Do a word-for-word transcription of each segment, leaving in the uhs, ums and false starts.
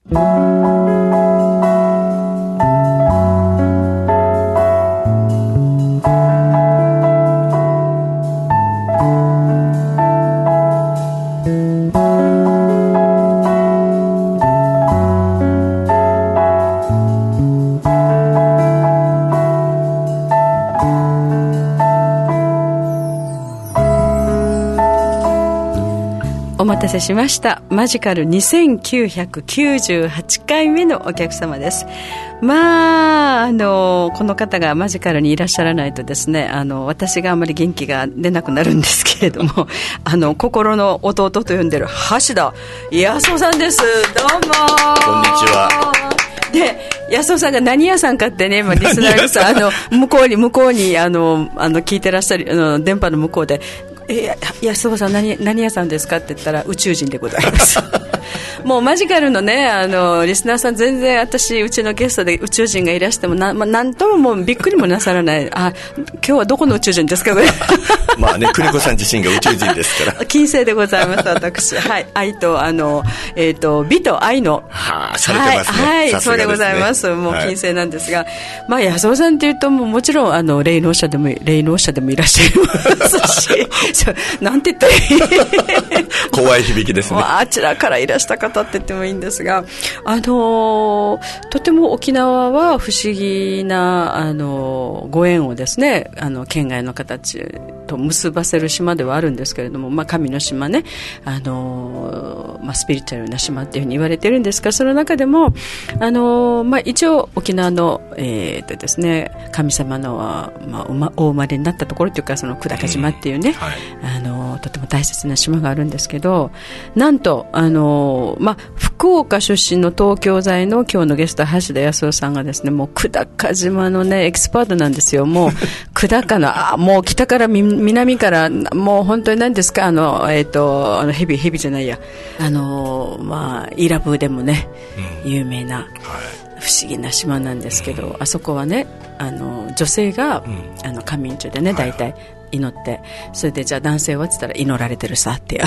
お待たせしました。マジカルにせんきゅうひゃくきゅうじゅうはちかいめのお客様です。まあ、あのこの方がマジカルにいらっしゃらないとですね、あの私があまり元気が出なくなるんですけれども、あの心の弟と呼んでる橋田康夫さんです。どうも。 こんにちは。 で、安尾さんが何屋さんかってね、今リスナーがさ、あの向こうに向こうにあのあの聞いてらっしゃるあの電波の向こうで、え安尾さん 何, 何屋さんですかって言ったら宇宙人でございますもうマジカルのね、あのリスナーさん全然私うちのゲストで宇宙人がいらしてもな、まあ、なんとももうびっくりもなさらない。あ、今日はどこの宇宙人ですかこれまあね、邦子さん自身が宇宙人ですから金星でございます私、はい、愛とあの、えー、と美と愛のはあ、されてますね。 はい、はい、 さすがですね。 そうでございます。もう金星なんですが、はい、まあ安尾さんっていうともうもちろんあの霊能者でも霊能者でもいらっしゃいますしなんて言ったらいい怖い響きですね。 あちらからいらした方って言ってもいいんですが、あのー、とても沖縄は不思議な、あのー、ご縁をですね、あの県外の方と結ばせる島ではあるんですけれども、まあ、神の島ね、あのーまあ、スピリチュアルな島っていうふうに言われてるんですが、その中でも、あのーまあ、一応沖縄の、えーとですね、神様の、まあ、お生まれになったところというか、その久高島っていうね、うんはい、あのー、とても大切な島があるんですけど、なんと、あのーまあ、福岡出身の東京在の今日のゲスト橋田康夫さんがですね、もう久高島のねエキスパートなんですよ。もう久高のあもう北から南からもう本当に何ですか、あのえっ、ー、とあのヘビヘビじゃないや、あのまあイラブでもね、うん、有名な、はい、不思議な島なんですけど、うん、あそこはね、あの女性が、うん、あの仮眠中でね大体、はい、祈って、それでじゃあ男性はって言ったら祈られてるさって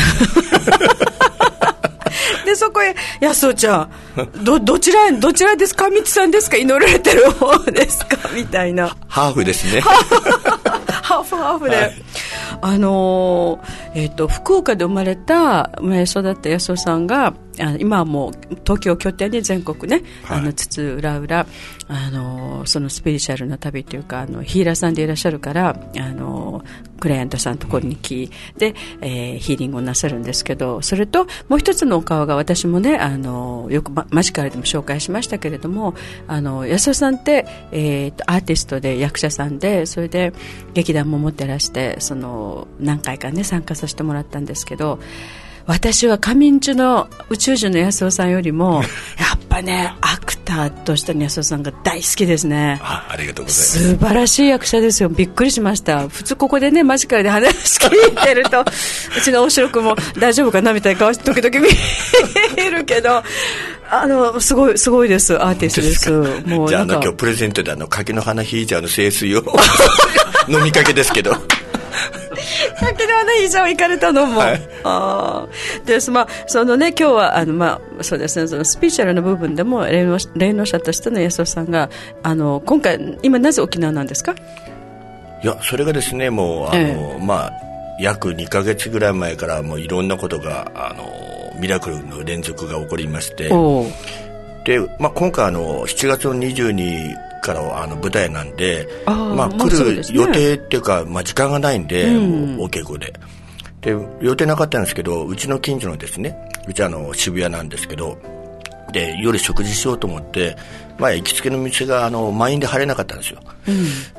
でそこへ安尾ちゃん ど, どちらどちらですか、みつさんですか、祈られてる方ですかみたいな。 ハーフですねハーフハーフで、はい、あのーえー、と福岡で生まれた生まれ育った安尾さんがあ今はもう東京を拠点に全国ね、はい、あの津々浦々、あのそのスピリチュアルな旅というか、あのヒーラーさんでいらっしゃるから、あのクライアントさんのところに来て、えー、ヒーリングをなさるんですけど、それともう一つのお顔が私もね、あのよくマジカルでも紹介しましたけれども、あの安尾さんって、えー、とアーティストで役者さんで、それで劇団も持ってらして、その何回かね参加させてもらったんですけど、私は仮眠中の宇宙人の安尾さんよりもやっぱねアクターとしての安尾さんが大好きですね。 あ, ありがとうございます。 素晴らしい役者ですよ。びっくりしました。普通ここでねマジカルで話聞いてるとうちの大城君も大丈夫かなみたいな顔して時々見えるけど、あのすごいすごいです。アーティストです。もうじゃあ、あの今日プレゼントであの柿の花ヒージャーの清水を飲みかけですけど柿の花ヒージャーを行かれたのも、はい、あです、まあ、そのね今日はあの、まあ、そうですね、そのスピリチュアルの部分でも霊能、霊能者としての安尾さんがあの今回今なぜ沖縄なんですか？ いやそれがですね、もうあの、ええ、まあ約にかげつぐらい前からもういろんなことがあのミラクルの連続が起こりまして、で、まあ、今回あのしちがつのにじゅうににちからあの舞台なんで、あ、まあ、来る予定っていうか、まあ、時間がないんで、うん、もうお稽古でで予定なかったんですけど、うちの近所のですね、うちはあの渋谷なんですけど、で夜食事しようと思って、まあ、行きつけの店があの満員で入れなかったんですよ、うん、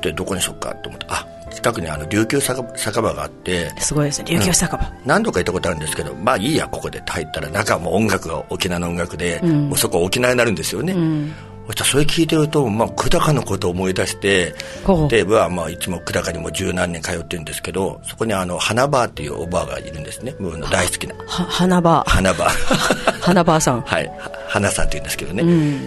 でどこにしようかと思って、あ近くにあの琉球酒場があって、すごいですね琉球酒場、うん、何度か行ったことあるんですけど、まあいいやここでって入ったら中はもう音楽が沖縄の音楽で、うん、もうそこ沖縄になるんですよね、うん、それ聞いてると、まあ、久高のことを思い出して、では、まあ、いつも久高にも十何年通ってるんですけど、そこにあの花バーっていうおばあがいるんですね、僕の大好きなは花バー花バー花バーさんはい花さんって言うんですけどね、うん、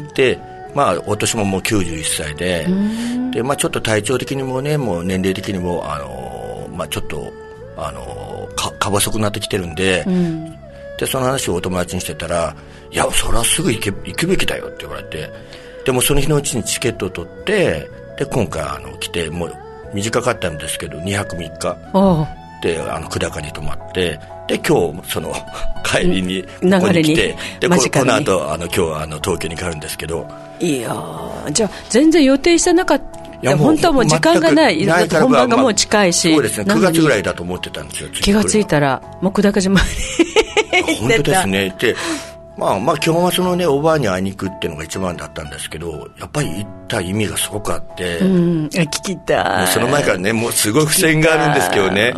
でまあお年ももうきゅうじゅういっさいで、で、まあ、ちょっと体調的にもね、もう年齢的にもあの、まあ、ちょっとあのかか細くなってきてるんで、うん、でその話をお友達にしてたら、 いやそれはすぐ行け行くべきだよって言われて、でもその日のうちにチケットを取って、で今回あの来て、もう短かったんですけどにはくみっかであの久高に泊まって、で今日その帰りにここに来て、で こ, この後あの今日はあの東京に帰るんですけど。いやじゃあ全然予定してなかった。いや本当はもう時間がない、ない本番がもう近いし、 まあ、そうですね、くがつぐらいだと思ってたんですよ。 気がついたらもう久高島に本当ですね。でまあまあ基本はそのねおばあに会いに行くっていうのが一番だったんですけど、やっぱり行った意味がすごくあって、うん、 聞きたい。 その前からねもうすごい付箋があるんですけどね、うん、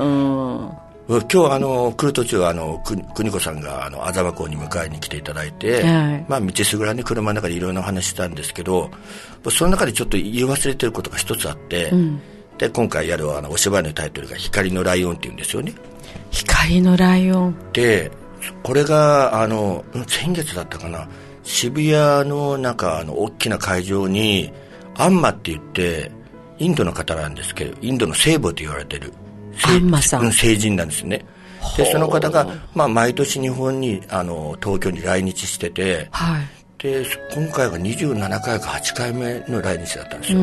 今日あの来る途中あの邦子さんがあの安座港に迎えに来ていただいて、はい、まあ道すぐらに車の中でいろんな話したんですけど、その中でちょっと言い忘れてることが一つあって、うん、で今回やるあのお芝居のタイトルが光のライオンっていうんですよね。 光のライオンでこれがあの先月だったかな、渋谷の中の大きな会場にアンマって言ってインドの方なんですけど、インドの聖母と言われてるアンマさん聖人なんですね。でその方が、まあ、毎年日本にあの東京に来日してて、はい、で今回がにじゅうななかいかはちかいめの来日だったんですよ、うん、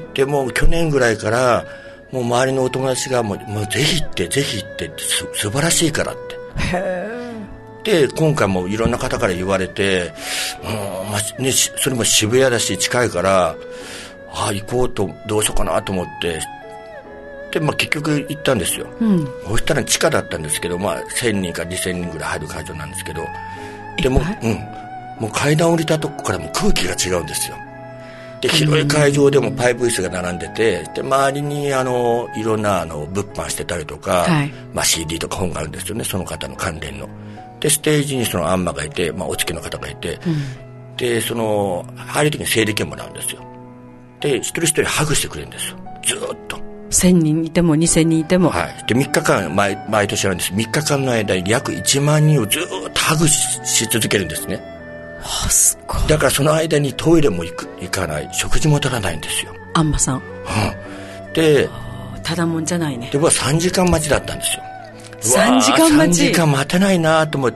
でもう去年ぐらいからもう周りのお友達がもう、もうぜひ行ってぜひ行ってってす素晴らしいからってへで今回もいろんな方から言われて、うんまあね、それも渋谷だし近いからああ行こうとどうしようかなと思ってで、まあ、結局行ったんですよ、うん、そしたら地下だったんですけど、まあ、せんにんかにせんにんぐらい入る会場なんですけど、でも、うん、もう階段降りたとこからもう空気が違うんですよ。で広い会場でもパイプ椅子が並んでて、で周りにあのいろんなあの物販してたりとか、はいまあ、シーディー とか本があるんですよね、その方の関連の。でステージにそのアンマがいて、まあ、お付きの方がいて、うん、でその入る時に整理券もらうんですよ。で一人一人ハグしてくれるんですよ、ずーっと。 せんにんいてもにせんにんいても、 はい、でみっかかん 毎, 毎年あるんです。みっかかんの間に約いちまんにんをずっとハグ し, し続けるんですね。 はあ、すごい。 だからその間にトイレも行く行かない、食事も取らないんですよ、 アンマさん、 うん、でただもんじゃないね。 で僕はさんじかん待ちだったんですよ。 さんじかん待ち、 さんじかん待てないなと思って、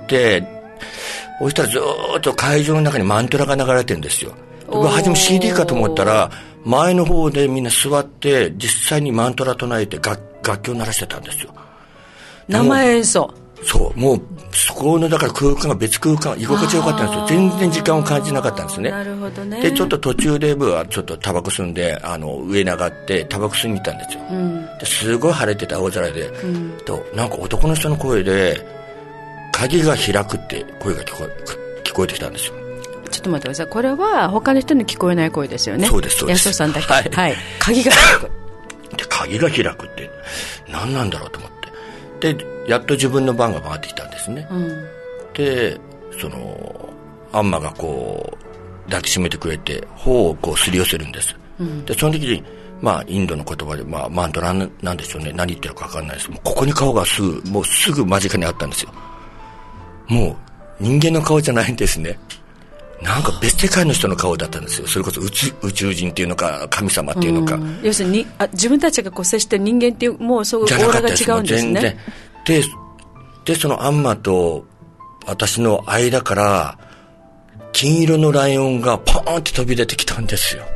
そしたらずっと会場の中にマントラが流れてるんですよ。僕は初め シーディー かと思ったら前の方でみんな座って実際にマントラ唱えて 楽, 楽器を鳴らしてたんですよ。 生演奏。 そうもうそこのだから空間が別空間居心地よかったんですよ。全然時間を感じなかったんですね。 なるほどね。 でちょっと途中で僕はちょっとタバコ吸んであの上に上がってタバコ吸いに行ったんですよ、うん、ですごい晴れてた青空で、うん、となんか男の人の声で鍵が開くって声が聞こえ、聞こえてきたんですよ。 ちょっと待ってください。これは他の人に聞こえない声ですよね。 そうですそうです。 安尾さんだけ、はいはい、鍵が開くで鍵が開くって何なんだろうと思ってでやっと自分の番が回ってきたんですね、うん、でそのアンマがこう抱きしめてくれて頬をこうすり寄せるんです、うん、でその時にまあインドの言葉で、まあ、マントラなんでしょうね、何言ってるか分かんないです。もうここに顔がすぐもうすぐ間近にあったんですよ。もう人間の顔じゃないんですね。なんか別世界の人の顔だったんですよ。それこそ 宇, 宙宇宙人っていうのか神様っていうのか、うん、 要するにあ自分たちがこう接してる人間っていうもうそういうオーラが違うんですね。 で, でそのアンマと私の間から金色のライオンがポーンって飛び出てきたんですよ。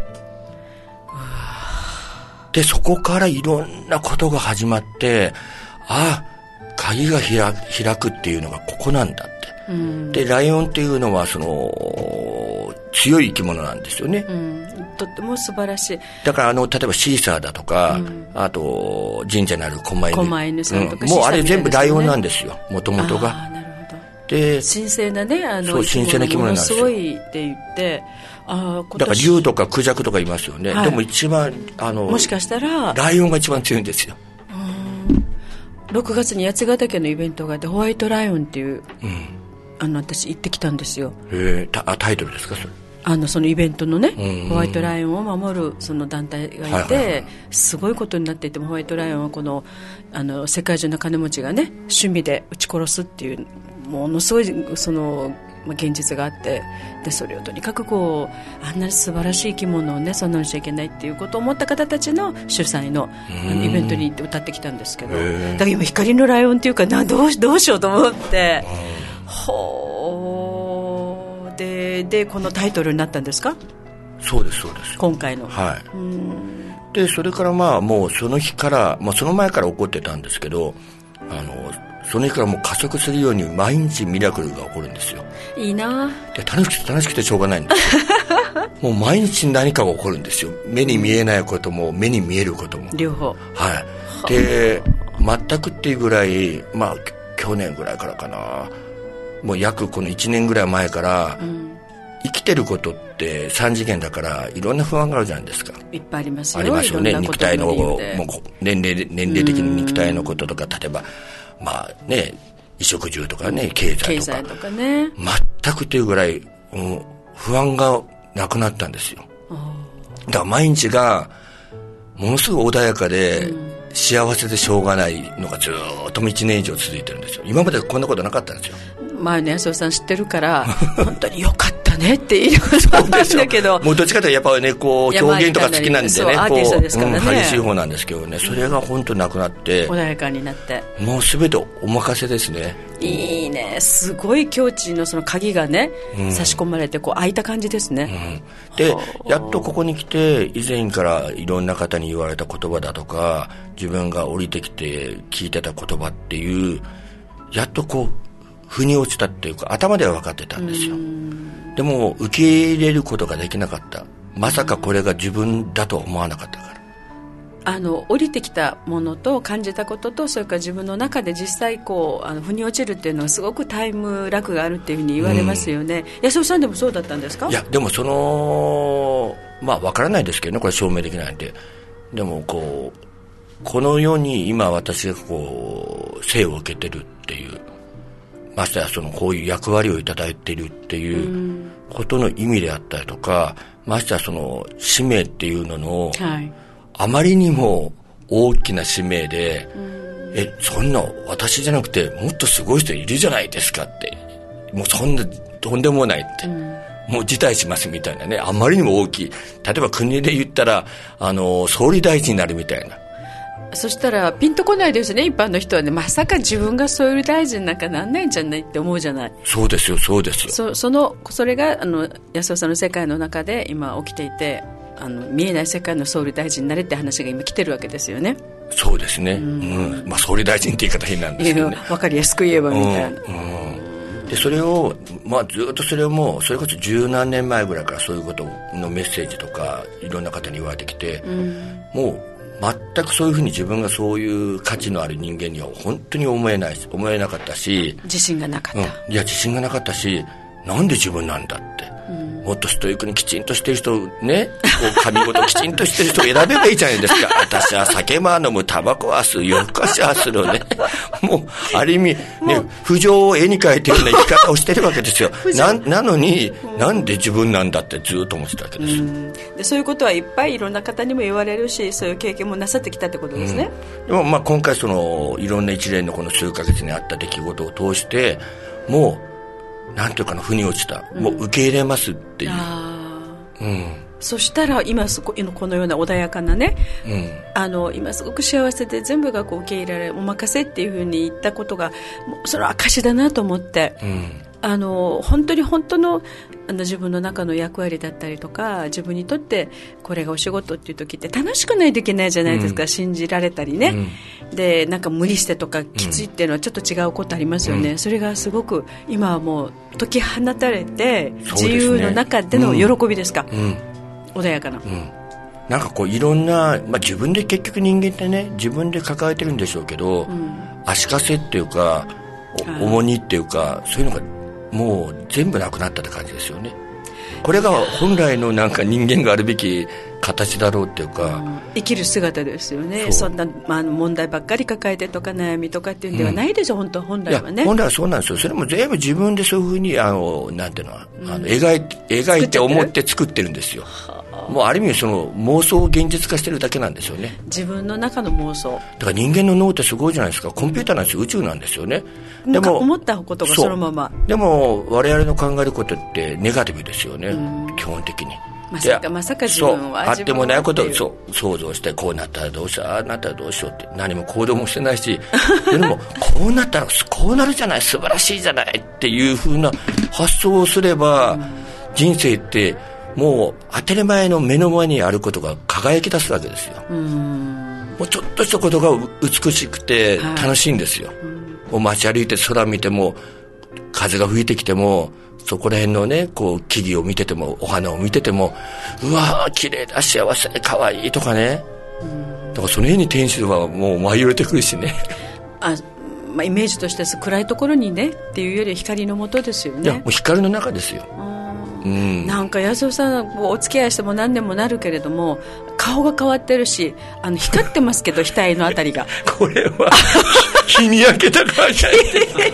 でそこからいろんなことが始まって、あ鍵が 開, 開くっていうのがここなんだって、うん、でライオンっていうのはその強い生き物なんですよね、うん、 とっても素晴らしい。 だからあの例えばシーサーだとか、うん、あと神社にある狛犬、 狛犬さんとか、 うん、もうあれ全部ライオンなんですよ、もともとが。 あなるほど。で神聖なねあのそう神聖な生き物なんですよ。 すごいって言ってあだから竜とかクジャクとかいますよね、はい、でも一番あのもしかしたらライオンが一番強いんですよ。 ろくがつに八ヶ岳のイベントがあってホワイトライオンっていう、うん、あの私行ってきたんですよ。 へタ, タイトルですかそれ。 あのそのイベントのね、うんうん、ホワイトライオンを守るその団体がいて、はいはいはい、すごいことになっていてもホワイトライオンはこの、あの世界中の金持ちがね趣味で撃ち殺すっていうものすごいその現実があって、でそれをとにかくこうあんな素晴らしい生き物をねそんなにしちゃいけないっていうことを思った方たちの主催 の, あのイベントに行って歌ってきたんですけど、だから今光のライオンっていうかな ど, うどうしようと思ってほでこのタイトルになったんですか？ そうですそうです。 今回の。 はい。うん、でそれからまあもうその日から、まあ、その前から起こってたんですけど、あのその日からもう加速するように毎日ミラクルが起こるんですよ。いいな。で楽しくて楽しくてしょうがないんですよもう毎日何かが起こるんですよ。目に見えないことも目に見えることも両方。はい。で全くっていうぐらい、まあ去年ぐらいからかな、もう約このいちねんぐらい前から、うん、生きてることってさん次元だからいろんな不安があるじゃないですか。いっぱいありますよ。ありますよね。肉体のもう年齢年齢的に肉体のこととか、例えばまあね衣食住とかね経済とか、経済とかね、全くというぐらい、うん、不安がなくなったんですよ。だから毎日がものすごく穏やかで、うん、幸せでしょうがないのがずっといちねん以上続いてるんですよ。今までこんなことなかったんですよ。前ね、安尾さん知ってるから本当によかったねって言い方なんだけどもうどっちかというとやっぱりねこう表現とか好きなんでね、アーティストですからね、こう、うん、激しい方なんですけどね、それが本当なくなって、穏やかになってもう全てお任せですね。いいね、すごい境地のその鍵がね、うん、差し込まれてこう開いた感じですね、うん、でやっとここに来て以前からいろんな方に言われた言葉だとか自分が降りてきて聞いてた言葉っていうやっとこう腑に落ちたっていうか頭では分かってたんですよ。でも受け入れることができなかった。まさかこれが自分だとは思わなかったから。あの降りてきたものと感じたこととそれから自分の中で実際こうあの腑に落ちるっていうのはすごくタイムラグがあるっていうふうに言われますよね、うん、安尾さんでもそうだったんですか？いやでもそのまあ分からないですけどね、これ証明できないんで。でもこうこの世に今私がこう生を受けてるっていうましてやそのこういう役割をいただいているっていうことの意味であったりとか、ましてやその使命っていうのの、はい、あまりにも大きな使命で、えそんな私じゃなくてもっとすごい人いるじゃないですかって、もうそんなとんでもないって、うん、もう辞退しますみたいなね、あまりにも大きい、例えば国で言ったらあの総理大臣になるみたいな。そしたらピンとこないですね、一般の人はね。まさか自分が総理大臣なんかなんないんじゃないって思うじゃない。そうですよそうですよ。 そ, そ, のそれがあの安尾さんの世界の中で今起きていて、あの見えない世界の総理大臣になれって話が今来てるわけですよね。そうですね、うんうんまあ、総理大臣って言い方変なんですけどね、分かりやすく言えばみたいな、うんうん、でそれを、まあ、ずっとそれをもうそれこそ十何年前ぐらいからそういうことのメッセージとかいろんな方に言われてきて、うん、もう全くそういうふうに自分がそういう価値のある人間には本当に思えない思えなかったし、自信がなかった、うん、いや自信がなかったし、なんで自分なんだって、うん、もっとストイックにきちんとしてる人ね、こう髪ごときちんとしてる人を選べばいいじゃないですか私は酒は飲む、タバコは吸う、夜更かしはするねもうある意味ね、不条を絵に描いてるような生き方をしてるわけですよな, なのに、うん、なんで自分なんだってずっと思ってたわけです、うん、でそういうことはいっぱいいろんな方にも言われるし、そういう経験もなさってきたってことですね、うん、でもまあ今回そのいろんな一連のこの数ヶ月にあった出来事を通してもうなんていうかな、腑に落ちた、うん、もう受け入れますっていう、あ、うん、そしたら今すごこのような穏やかなね、うん、あの今すごく幸せで全部がこう受け入れられる、お任せっていうふうに言ったことがもうそれは証だなと思って、うん、あの本当に本当のあの自分の中の役割だったりとか、自分にとってこれがお仕事っていう時って楽しくないといけないじゃないですか、うん、信じられたりね、うん、でなんか無理してとかきついっていうのはちょっと違うことありますよね、うん、それがすごく今はもう解き放たれて、ね、自由の中での喜びですか、うん、穏やかな、うん、なんかこういろんな、まあ、自分で結局人間ってね自分で抱えてるんでしょうけど、うん、足かせっていうか重荷っていうかそういうのがもう全部なくなったって感じですよね。これが本来のなんか人間があるべき形だろうっていうか、うん、生きる姿ですよね。 そ, そんな、まあ、問題ばっかり抱えてとか悩みとかっていうんではないでしょ、うん、本当本来はね。いや本来はそうなんですよ。それも全部自分でそういうふうにあのなんていうの、うん、あの描い描いて思って作ってるんですよ。もうある意味その妄想を現実化してるだけなんですよね。自分の中の妄想だから人間の脳ってすごいじゃないですか。コンピューターなんですよ、宇宙なんですよね。でも思ったことがそのまま。でも我々の考えることってネガティブですよね、基本的に。まさかまさか自分はあってもないことをそう想像して、こうなったらどうしよう、ああなったらどうしようって何も行動もしてないしでもこうなったらこうなるじゃない、素晴らしいじゃないっていう風な発想をすれば、うん、 人生ってもう当たり前の目の前にあることが輝き出すわけですよ。うーん、もうちょっとしたことが美しくて楽しいんですよ、はい、もう街歩いて空見ても風が吹いてきてもそこら辺のねこう木々を見ててもお花を見ててもうわー綺麗だ幸せかわいいとかね、うん、だからその辺に天使はもう舞い降りてくるしねあ、まあ、イメージとして暗いところにねっていうより光の下ですよね。 いやもう光の中ですよ。うん、 なんか安尾さんお付き合いしても何年もなるけれども顔が変わってるしあの光ってますけど額のあたりがこれは日に焼けたからじゃない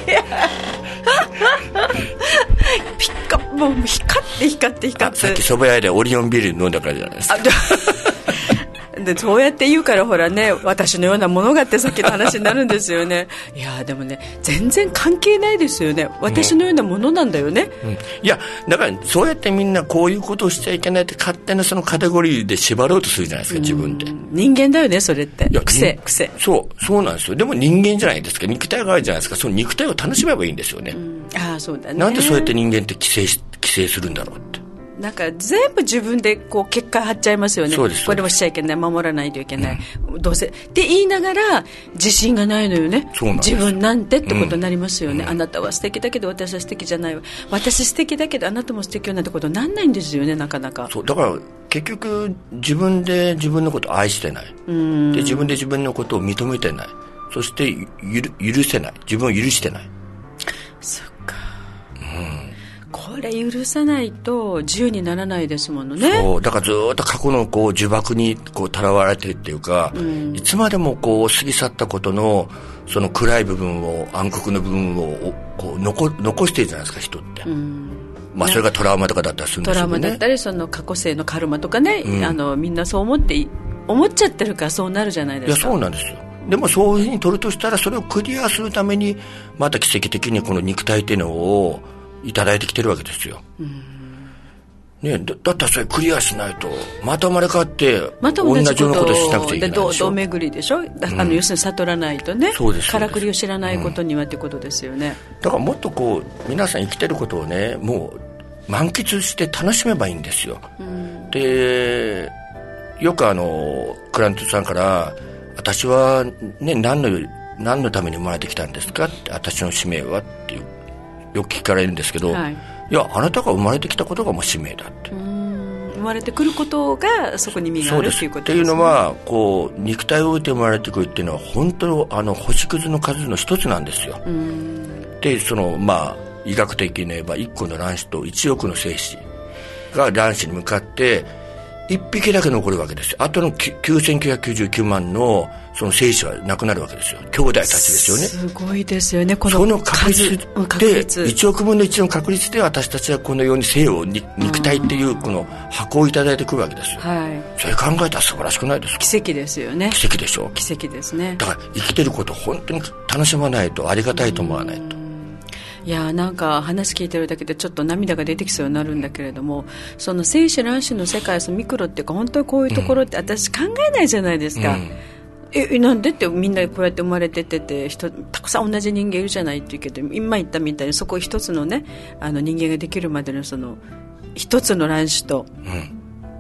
ピッカもう光って光って光ってさっき蕎麦屋でオリオンビール飲んだからじゃないですか。 でそうやって言うからほらね私のようなものがってさっきの話になるんですよねいやでもね全然関係ないですよね私のようなものなんだよね、 うんうん、いやだからそうやってみんなこういうことをしちゃいけないって勝手なそのカテゴリーで縛ろうとするじゃないですか自分で。 人間だよねそれって。いや癖癖そうそうなんですよ。でも人間じゃないですか肉体があるじゃないですか。その肉体を楽しめばいいんですよね、うん、 ああそうだね。 なんでそうやって人間って規制し規制するんだろうってなんか全部自分でこう結果張っちゃいますよね。 そうですこれもしちゃいけない守らないといけない、うん、どうせって言いながら自信がないのよね。 そうなんです。 自分なんてってことになりますよね、うん、あなたは素敵だけど私は素敵じゃないわ私素敵だけどあなたも素敵よなんてことにならないんですよねなかなか。 そうだから結局自分で自分のことを愛してない、うん、で自分で自分のことを認めてないそしてゆる許せない自分を許してない。 そっか、うんこれ許さないと自由にならないですものね。 そうだからずっと過去のこう呪縛にこうとらわれてるっていうか、うん、いつまでもこう過ぎ去ったことのその暗い部分を暗黒の部分をこう 残, 残してるじゃないですか人って、うんまあ、それがトラウマとかだったりするんですよね。 トラウマだったりその過去性のカルマとかね、うん、あのみんなそう思って思っちゃってるからそうなるじゃないですか。 いやそうなんですよ。でもそういうふうに取るとしたらそれをクリアするためにまた奇跡的にこの肉体っていうのをいただいてきてるわけですよ、うんね、だ, だったらそれクリアしないとまた生まれ変わって同じようなことをしなくちゃいけないでしょ。で道巡りでしょ、うん、あの要するに悟らないとねからくりを知らないことにはってことですよね、 うん、だからもっとこう皆さん生きてることをねもう満喫して楽しめばいいんですよ、うん、でよくあのクライアントさんから私は、ね、何の何のために生まれてきたんですかって私の使命はっていうよく聞かれるんですけど、はい、いやあなたが生まれてきたことがもう使命だって。うーん生まれてくることがそこに意味があるっていうことですね。 っていうのはこう肉体を置いて生まれてくるっていうのは本当あの星屑の数の一つなんですよ。うーんでそのまあ医学的に言えばいっこの卵子といちおくの精子が卵子に向かっていっぴきだけ残るわけですよ。あとのきゅうせんきゅうひゃくきゅうじゅうきゅうまんのその精子はなくなるわけですよ。兄弟たちですよね。 すごいですよね。このその確率でいちおくぶんのいちの確率で私たちはこのように生を肉体っていうこの箱をいただいてくるわけですよ、はい、それ考えたら素晴らしくないですか。 奇跡ですよね。 奇跡でしょ。 奇跡ですね。 だから生きてることを本当に楽しまないとありがたいと思わないと。 いやなんか話聞いてるだけでちょっと涙が出てきそうになるんだけれどもその精子卵子の世界そのミクロっていうか本当にこういうところって私考えないじゃないですか、うん、えなんでってみんなこうやって生まれててて人たくさん同じ人間いるじゃないって言うけど今言ったみたいにそこ一つのねあの人間ができるまでのその一つの卵子と、うん、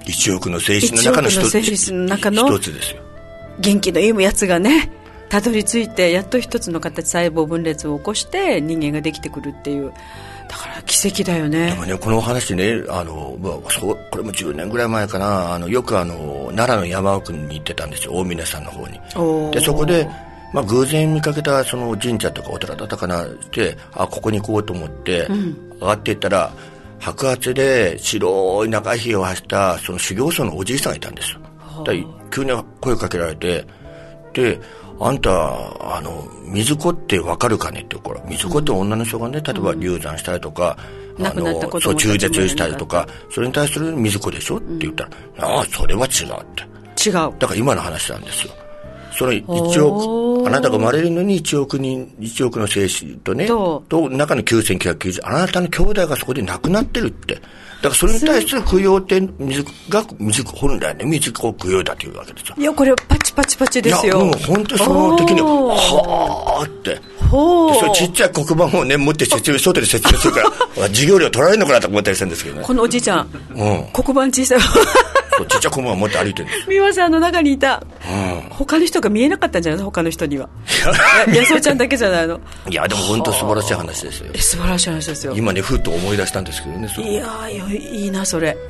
いちおくの精子の中の一つ、 いちおくの精子の中の一つですよ。 元気のいいやつがねたどり着いてやっと一つの形細胞分裂を起こして人間ができてくるっていうだから奇跡だよね。 でもねこのお話ねあの、まあ、そうこれもじゅうねんぐらい前かなあのよくあの奈良の山奥に行ってたんですよ大峰山の方に。でそこで、まあ、偶然見かけたその神社とかお寺だったかなってあここに行こうと思って、うん、上がっていったら白髪で白い長いひげを走ったその修行僧のおじいさんがいたんですよ。だ急に声かけられてであんたあの水子ってわかるかねって言うから水子って女の人がね例えば流産したりとか、 うん、あのそう中絶したりとかそれに対する水子でしょって言ったら、うん、ああそれは違うって違うだから今の話なんですよ。そのいちおくあなたが生まれるのにいちおく人いちおくの精子とねと中のきゅうせんきゅうひゃくきゅうじゅうあなたの兄弟がそこで亡くなってるってだからそれに対する供養って水が水本来ね水を供養だというわけですよ。 いやこれパチパチパチですよ。 いやもう本当にその時にはあってほう。 そうちっちゃい黒板をね持って説明外で説明するから授業料取られるのかなと思ったりしたんですけどね。 このおじいちゃん、うん、黒板小さいそうちっちゃい黒板を持って歩いてるんです。 美輪さんの中にいた、うん、他の人が見えなかったんじゃないの、他の人には。安尾ちゃんだけじゃないの。いやでも本当素晴らしい話ですよ。 素晴らしい話ですよ。 今ねふっと思い出したんですけどね。 いやいいなそれ、うん、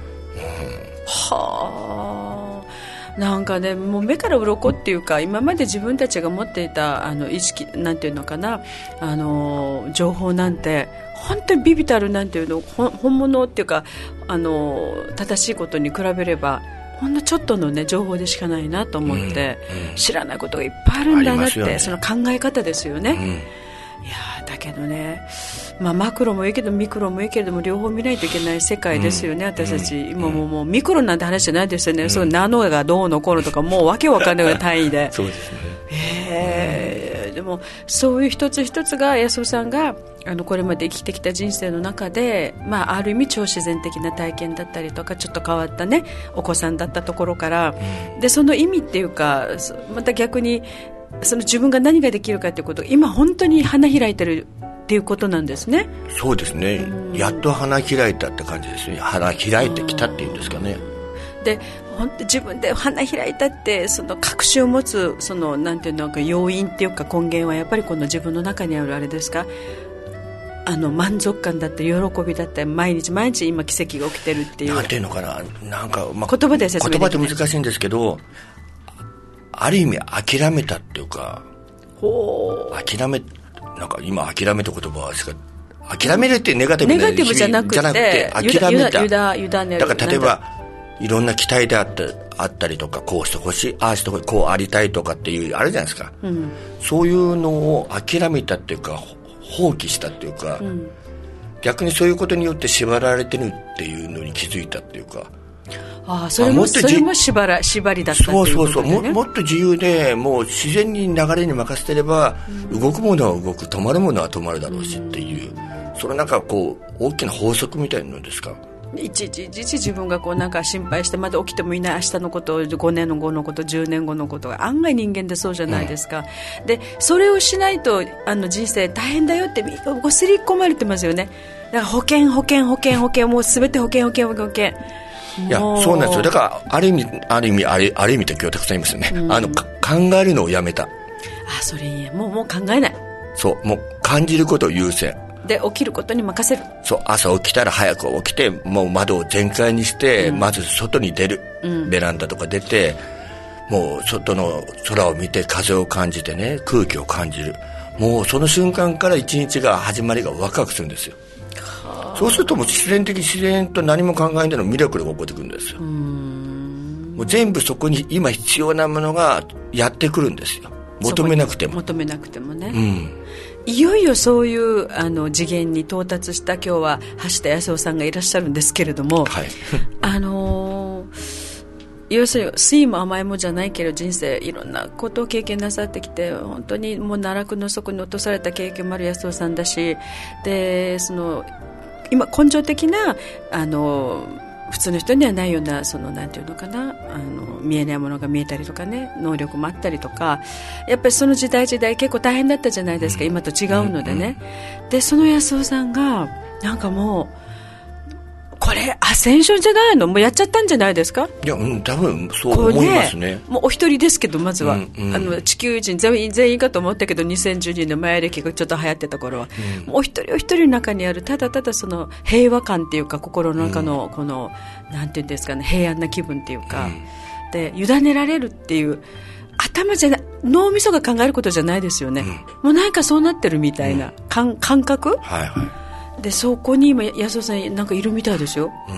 はあ、なんかねもう目から鱗っていうか、今まで自分たちが持っていたあの意識なんていうのかな、あの情報なんて本当にビビたるなんていうの、本物っていうかあの正しいことに比べればほんのちょっとの、ね、情報でしかないなと思って、うんうん、知らないことがいっぱいあるんだなって、ね、その考え方ですよね、うん、いやだけどね、まあ、マクロもいいけどミクロもいいけれども両方見ないといけない世界ですよね、うん、私たち、うん、今もう、もうミクロなんて話じゃないですよね、うん、そうナノがどうのこうのとかもうわけわかんない単位でそうですね、 えー、でもそういう一つ一つが安尾さんがあのこれまで生きてきた人生の中で、まあ、ある意味超自然的な体験だったりとかちょっと変わった、ね、お子さんだったところから、うん、でその意味っていうかまた逆にその自分が何ができるかということ今本当に花開いてるっていうことなんですね。 そうですね、うん、やっと花開いたって感じですね。花開いてきたっていうんですかね。 で本当自分で花開いたってその確信を持つそのなんていうのか要因っていうか根源はやっぱりこの自分の中にあるあれですか、あの満足感だったり喜びだったり毎日毎日今奇跡が起きてるっていうなんていうのかな、なんか、まあ、 言葉で説明できない。 言葉って難しいんですけどある意味諦めたっていうか、 ほう諦めなんか今諦めた言葉しか諦めるってネガティブなネガティブじゃなくてじゃなくて諦めた。 ゆだゆだねる。 だから例えばいろんな期待であったあったりとかこうしてほしいああしてほしいこうありたいとかっていうあるじゃないですか、うん、そういうのを諦めたっていうか放棄したっていうか、うん、逆にそういうことによって縛られてるっていうのに気づいたっていうか、 ああそれもそれも縛ら縛りだったっていうことで、ね、 そうそうそう も, もっと自由でもう自然に流れに任せてれば、うん、動くものは動く止まるものは止まるだろうしっていう、うん、そのなんかこう大きな法則みたいなのですか。 いちいちいちいち自分がこうなんか心配してまだ起きてもいない明日のことごねんごのことじゅうねんごのことが案外人間ってそうじゃないですか、うん、でそれをしないとあの人生大変だよってこすり込まれてますよね。だから保険保険保険保険もう全て保険保険保険保険いやそうなんですよ。だからある意味ある意味あるある意味って今日たくさん言いますよね、うん、あの考えるのをやめた。 あそれいいもうもう考えない。 そうもう感じることを優先で起きることに任せる。 そう朝起きたら早く起きてもう窓を全開にして、うん、まず外に出る、うん、ベランダとか出てもう外の空を見て風を感じてね空気を感じる。もうその瞬間から一日が始まりがワクワクするんですよ。そうするともう自然的自然と何も考えないのミラクルが起こってくるんですよ。うーんもう全部そこに今必要なものがやってくるんですよ。求めなくても求めなくてもね、 うん、 いよいよそういうあの次元に到達した今日は橋田康夫さんがいらっしゃるんですけれども、 はい、 あのー要するに酸いも甘いもじゃないけど人生いろんなことを経験なさってきて本当にもう奈落の底に落とされた経験もある安尾さんだしでその今根性的なあの普通の人にはないようなそのなんていうのかなあの見えないものが見えたりとかね能力もあったりとかやっぱりその時代時代結構大変だったじゃないですか、うん、今と違うのでね、うんうん、でその安尾さんがなんかもうこれアセンションじゃないのもうやっちゃったんじゃないですか。 いや、うん、多分そう思いますね。 もうお一人ですけどまずは、 うんうん、 あの地球人全員全員かと思ったけどにせんじゅうねんのマヤ暦がちょっと流行ってた頃は、うん、お一人お一人の中にあるただただその平和感っていうか心の中のこの、うん、なんていうんですかね平安な気分っていうか、うん、で委ねられるっていう頭じゃない脳みそが考えることじゃないですよね、うん、もうなんかそうなってるみたいな、うん、感, 感覚、 はいはいでそこに今安尾さんなんかいるみたいですよ、 うん、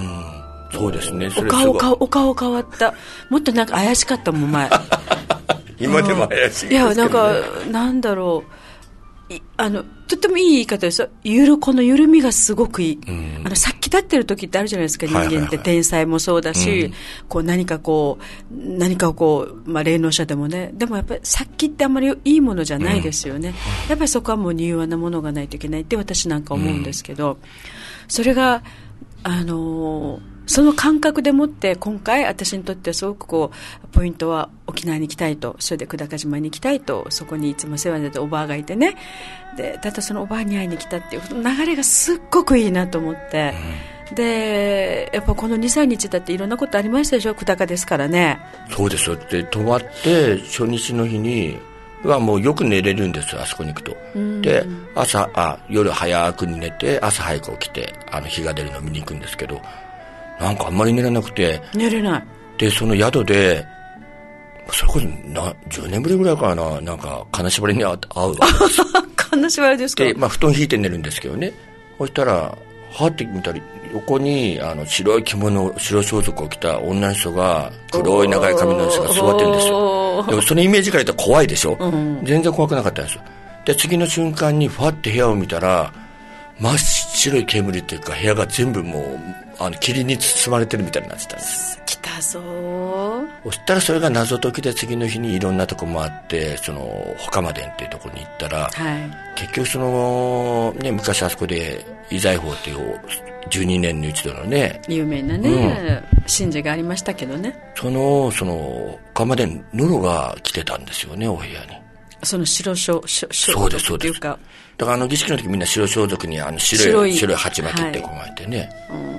そうですね。それお顔顔お顔変わったもっとなんか怪しかったもん前今でも怪しいですけど、ね、 いやなんかなんだろうあのとってもいい言い方ですよ。ゆるこの緩みがすごくいい、うん、あのさっき立ってる時ってあるじゃないですか人間って天才もそうだし、はいはいはい、こう何かこう何かをこう、まあ、霊能者でもねでもやっぱりさっきってあんまりいいものじゃないですよね、うん、やっぱりそこはもう柔和なものがないといけないって私なんか思うんですけど、うん、それがあのーその感覚でもって今回私にとってすごくこうポイントは沖縄に行きたいと、それで久高島に行きたいと、そこにいつも世話になっておばあがいてね、でただそのおばあに会いに来たっていう流れがすっごくいいなと思って、うん、でやっぱこの にさんにちだっていろんなことありましたでしょ、久高ですからね。 そうですよ。で泊まって初日の日にはもうよく寝れるんですよ、あそこに行くと。で朝あ夜早くに寝て朝早く起きてあの日が出るのを見に行くんですけど、なんかあんまり寝れなくて。 寝れない。 でその宿でそれこそなじゅうねんぶりぐらいかな、なんか金縛りに会うわけです。 金縛りですか。 で、まあ、布団引いて寝るんですけどね。そしたらはって見たら横にあの白い着物白装束を着た女の人が黒い長い髪の人が座ってるんですよ。でもそのイメージから言ったら怖いでしょ、うん、全然怖くなかったんですよ。で次の瞬間にファって部屋を見たら真っ白い煙っていうか部屋が全部もうあの霧に包まれてるみたいになってたんです。 来たぞー。 そしたらそれが謎解きで次の日にいろんなとこ回ってそのほかま殿っていうところに行ったら、はい、結局その、ね、昔あそこで伊財宝っていうじゅうにねんに一度のね有名なね、うん、神事がありましたけどね、 そのそのほかま殿ノロが来てたんですよね、お部屋に。 その白装束っていうか、 だからあの儀式の時みんな白装束にあの白い白い、白い鉢巻きってこう巻いてね、はい、うん、うん、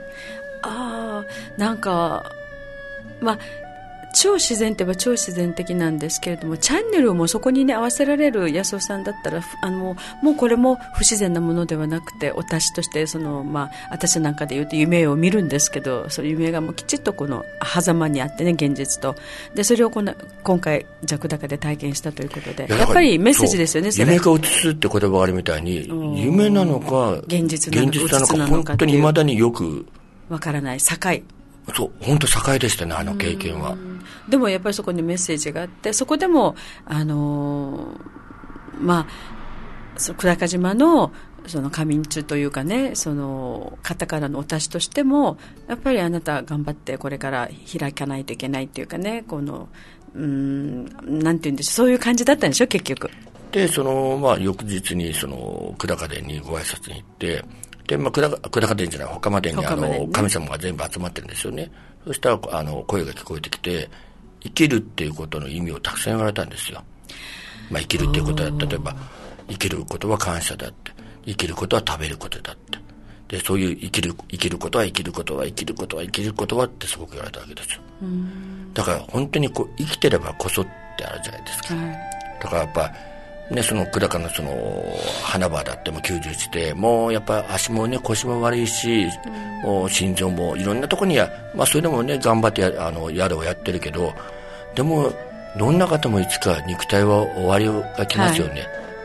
ああなんかまあ超自然って言えば超自然的なんですけれども、チャンネルをもうそこにね合わせられる安尾さんだったらあのもうこれも不自然なものではなくて、お達しとしてその、まあ、私なんかで言うと夢を見るんですけど、その夢がもうきちっとこの狭間にあってね、現実とでそれをこの今回弱高で体験したということで、やっぱりメッセージですよね。それ夢か映すって言葉があるみたいに、夢なのか現実なのか現実なのか本当に未だによくわからない境。 そう本当境でしたね、あの経験は。 でもやっぱりそこにメッセージがあって、そこでもあのー、まあその久高島のその神中というかね、その方からのお達しとしてもやっぱりあなた頑張ってこれから開かないといけないっていうかね、このうーんなんて言うんでしょう、そういう感じだったんでしょ結局。 でその、まあ、翌日にその久高殿にご挨拶に行って、で、まあ、久高殿じゃないほかま殿にあの神様が全部集まってるんですよね。そしたらあの声が聞こえてきて、生きるっていうことの意味をたくさん言われたんですよ。まあ、生きるっていうことは例えば生きることは感謝だって、生きることは食べることだって、でそういう生きる生きることは生きることは生きることは生きることはってすごく言われたわけですよ。だから本当にこう生きてればこそってあるじゃないですか、はい、だからやっぱね、その久高のその花場だってもきゅうじゅういちでもうやっぱ足もね腰も悪いし、うん、もう心臓もいろんなところには、まあ、それでもね頑張ってやあの宿をやってるけど、でもどんな方もいつか肉体は終わりが来ますよね、はい、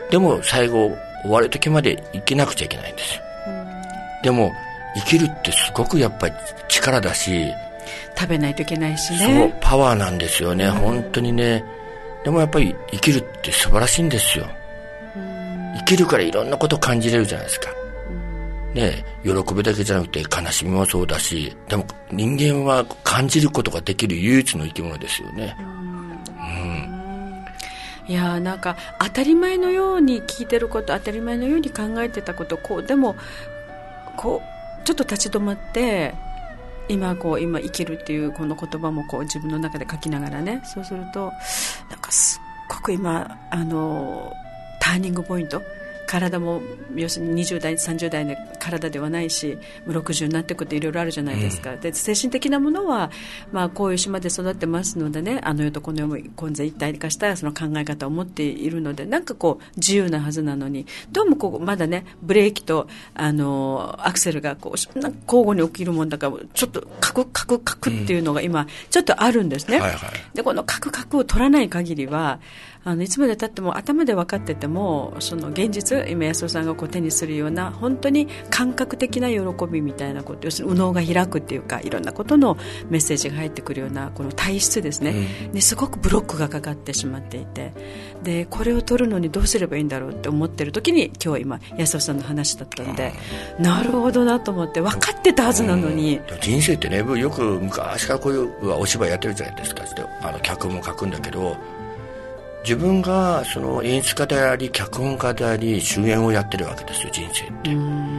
でも最後終わる時まで生きなくちゃいけないんですよ、うん、でも生きるってすごくやっぱり力だし、 食べないといけないしね、 そうパワーなんですよね、うん、本当にね。でもやっぱり生きるって素晴らしいんですよ。生きるからいろんなことを感じれるじゃないですか。ね、喜びだけじゃなくて悲しみもそうだし、でも人間は感じることができる唯一の生き物ですよね。 うん、いやなんか当たり前のように聞いてること、当たり前のように考えてたこと、こうでもこうちょっと立ち止まって今こう今生きるっていうこの言葉もこう自分の中で書きながらね、そうするとなんかすっごく今あのターニングポイント、体も要するににじゅう代さんじゅう代の体ではないし、ろくじゅうになってくるといろいろあるじゃないですか、うん、で精神的なものは、まあ、こういう島で育ってますのでね、あの世とこの世も混然一体化したその考え方を持っているので、なんかこう自由なはずなのに、どうもこうまだねブレーキとあのアクセルがこうなんか交互に起きるもんだから、ちょっとカクカクカクっていうのが今ちょっとあるんですね、うんはいはい、でこのカクカクを取らない限りはあのいつまで経っても頭で分かっててもその現実、今安尾さんがこう手にするような本当に感覚的な喜びみたいなこと、要するに右脳が開くっていうかいろんなことのメッセージが入ってくるようなこの体質ですね、うん、にすごくブロックがかかってしまっていて、でこれを取るのにどうすればいいんだろうって思ってる時に今日今安尾さんの話だったので、うん、なるほどなと思って、分かってたはずなのに、 うん、人生ってねよく昔からこういうお芝居やってるじゃないですか。あの脚本も書くんだけど、自分がその演出家であり脚本家であり主演をやってるわけですよ、人生って。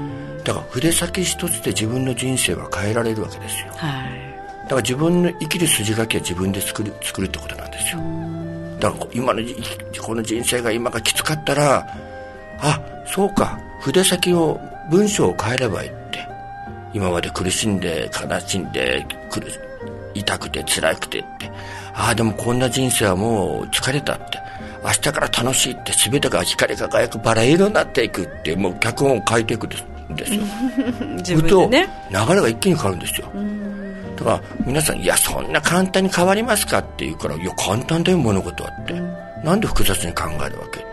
だから筆先一つで自分の人生は変えられるわけですよ、 はい、 だから自分の生きる筋書きは自分で作る作るってことなんですよ。だから今のこの人生が今がきつかったら、あ、そうか、筆先を文章を変えればいいって、今まで苦しんで悲しんで苦し痛くて辛くてって、ああでもこんな人生はもう疲れたって、明日から楽しいって、全てが光り輝くバラ色になっていくって、もう脚本を変えていくんですよ自分でね、 流れが一気に変わるんですよ。だから皆さん、いやそんな簡単に変わりますかって言うから、いや簡単だよ物事はって、うん、なんで複雑に考えるわけって、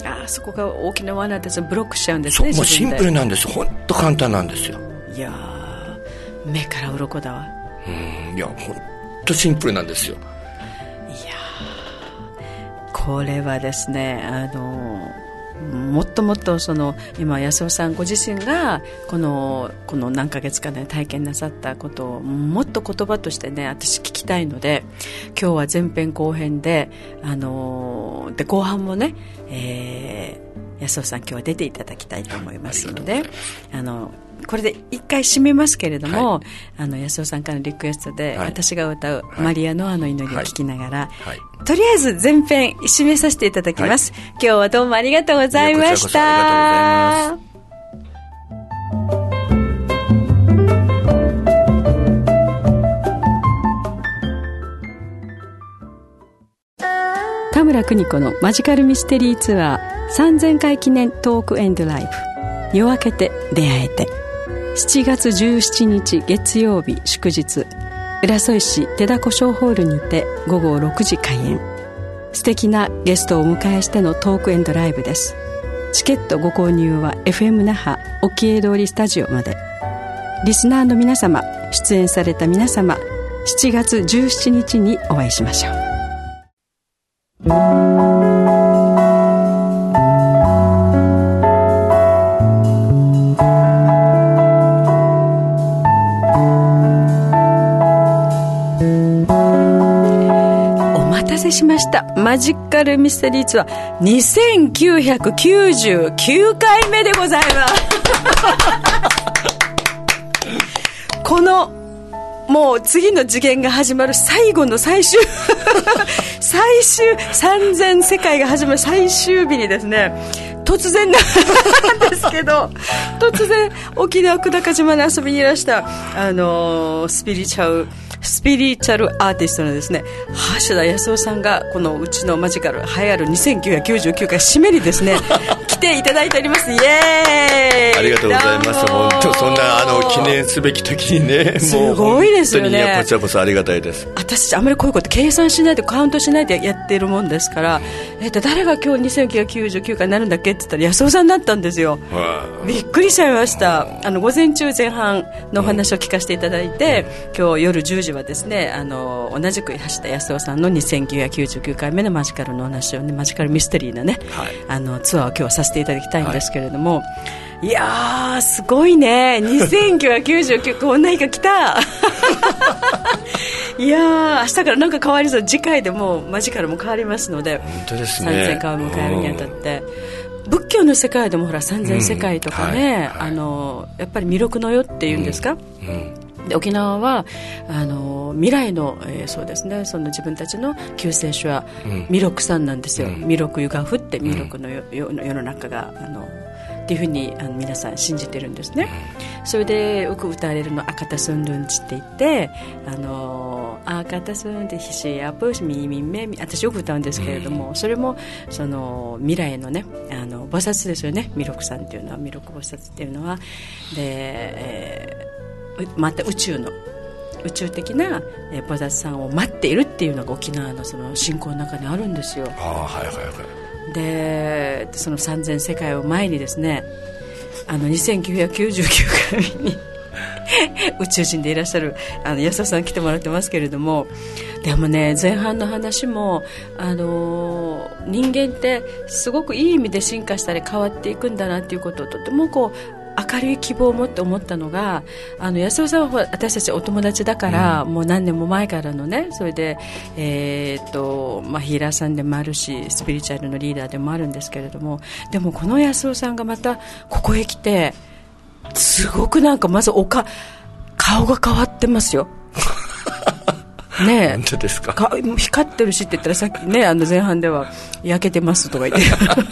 ああそこが大きな罠です。ブロックしちゃうんですね。 そう、もうシンプルなんです。本当簡単なんですよ。 いや目から鱗だわ。 うん、いや本当シンプルなんですよ。いやこれはですね、あのもっともっとその今安尾さんご自身がこのこの何ヶ月かで体験なさったことをもっと言葉としてね、私聞きたいので、今日は前編後編で、あので後半もね、えー、安尾さん今日は出ていただきたいと思いますので、あのこれで一回締めますけれども、はい、あの安尾さんからのリクエストで、はい、私が歌うマリアノアの祈りを聞きながら、はいはい、とりあえず前編締めさせていただきます、はい、今日はどうもありがとうございました。ありがとうございます。田村邦子のマジカルミステリーツアーさんぜんかい記念トークエンドライブ、夜明けて出会えて、しちがつじゅうしちにち月曜日祝日、浦添市手田湖小ホールにてごごろくじ開演。素敵なゲストをお迎えしてのトークエンドライブです。チケットご購入は エフエム 那覇沖江通りスタジオまで。リスナーの皆様、出演された皆様、しちがつじゅうしちにちにお会いしましょう。しましたマジカルミステリーツアーにせんきゅうひゃくきゅうじゅうきゅうかいめでございますこのもう次の次元が始まる最後の最終最終さんぜん世界が始まる最終日にですね、突然なんですけど突然沖縄久高島に遊びにいらしたあのー、スピリチュアルスピリチュアルアーティストのですね橋田康夫さんがこのうちのマジカル流行るにせんきゅうひゃくきゅうじゅうきゅうかい締めにですね来ていただいております。イエーイ、 ありがとうございます。本当そんなあの記念すべき時にね、 すごいですよね。 もう本当にこちらこそありがたいです。 私あんまりこういうこと計算しないでカウントしないでやってるもんですから、えっと誰が今日にせんきゅうひゃくきゅうじゅうきゅうかいになるんだっけって言ったら安夫さんだったんですよ。びっくりしちゃいました。あの午前中前半のお話を聞かせていただいて、うん、今日夜じゅうじはですね、あの同じく橋田康夫さんのにせんきゅうひゃくきゅうじゅうきゅうかいめのマジカルのお話をね、マジカルミステリーなね、はい、あのツアーを今日はさせていただきたいんですけれども、はい、いやーすごいね、にせんきゅうひゃくきゅうじゅうきゅうこんな日が来たいやー明日からなんか変わりそう。次回でもうマジカルも変わりますので、 本当ですね、 さんぜんかいを迎えるにあたって仏教の世界でもほらさんぜん世界とかね、うんはいはい、あのやっぱり弥勒の世っていうんですか、うんうん、で沖縄はあの未来の、えー、そうですね、その自分たちの救世主は弥勒さんなんですよ、うん、弥勒湯が降って弥勒の 世,、うん、世の中があのっていうふうにあの皆さん信じてるんですね。それでよく歌われるの赤田スンルンチって言って、あの赤田スンってひしやぷしみみめみ、私よく歌うんですけれども、うん、それもその未来のね、あの菩薩ですよね。弥勒さんっていうのは、弥勒菩薩っていうのはで、えー、また宇宙の宇宙的な菩薩さんを待っているっていうのが沖縄のその信仰の中にあるんですよ。 あ、はいはいはい。 でそのさんぜん世界を前にですね、あのにせんきゅうひゃくきゅうじゅうきゅうかいめに宇宙人でいらっしゃるあの安田さん来てもらってますけれども、でもね前半の話もあの人間ってすごくいい意味で進化したり変わっていくんだなっていうことをとてもこう明るい希望を持って思ったのが、あの安尾さんは私たちお友達だから、うん、もう何年も前からのね、それで、えーっとまあ、ヒーラーさんでもあるしスピリチュアルのリーダーでもあるんですけれども、でもこの安尾さんがまたここへ来てすごくなんかまずおか顔が変わってますよねえ、 本当ですか。 か光ってるしって言ったらさっきねあの前半では焼けてますとか言って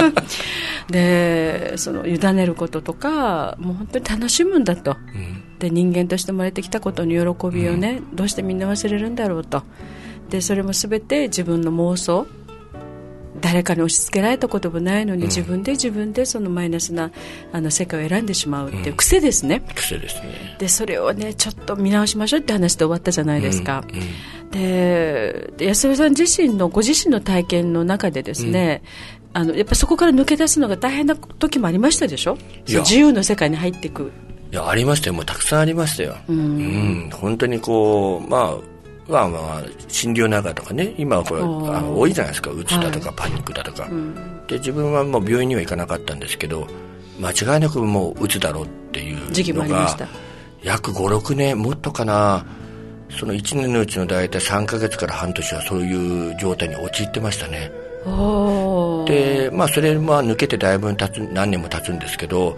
でその委ねることとかもう本当に楽しむんだと、うん、で人間として生まれてきたことの喜びをね、うん、どうしてみんな忘れるんだろうと。でそれも全て自分の妄想、誰かに押し付けられたこともないのに、うん、自分で自分でそのマイナスなあの世界を選んでしまうっていう癖ですね、 うん、癖ですね。 でそれをねちょっと見直しましょうって話で終わったじゃないですか、うんうん、で, で安部さん自身のご自身の体験の中でですね、うん、あのやっぱそこから抜け出すのが大変な時もありましたでしょ。自由の世界に入っていく。 いやありましたよ。もうたくさんありましたよ、うんうん、本当にこうまあまあまあ心療内科とかね今はこれあの多いじゃないですか。うつだとかパニックだとか、はい、うん、で自分はもう病院には行かなかったんですけど間違いなくもううつだろうっていう時期もありました。 約ご、ろくねんもっとかな、そのいちねんのうちの大体さんかげつから半年はそういう状態に陥ってましたね。でまあそれまあ抜けてだいぶ経つ何年も経つんですけど、うん、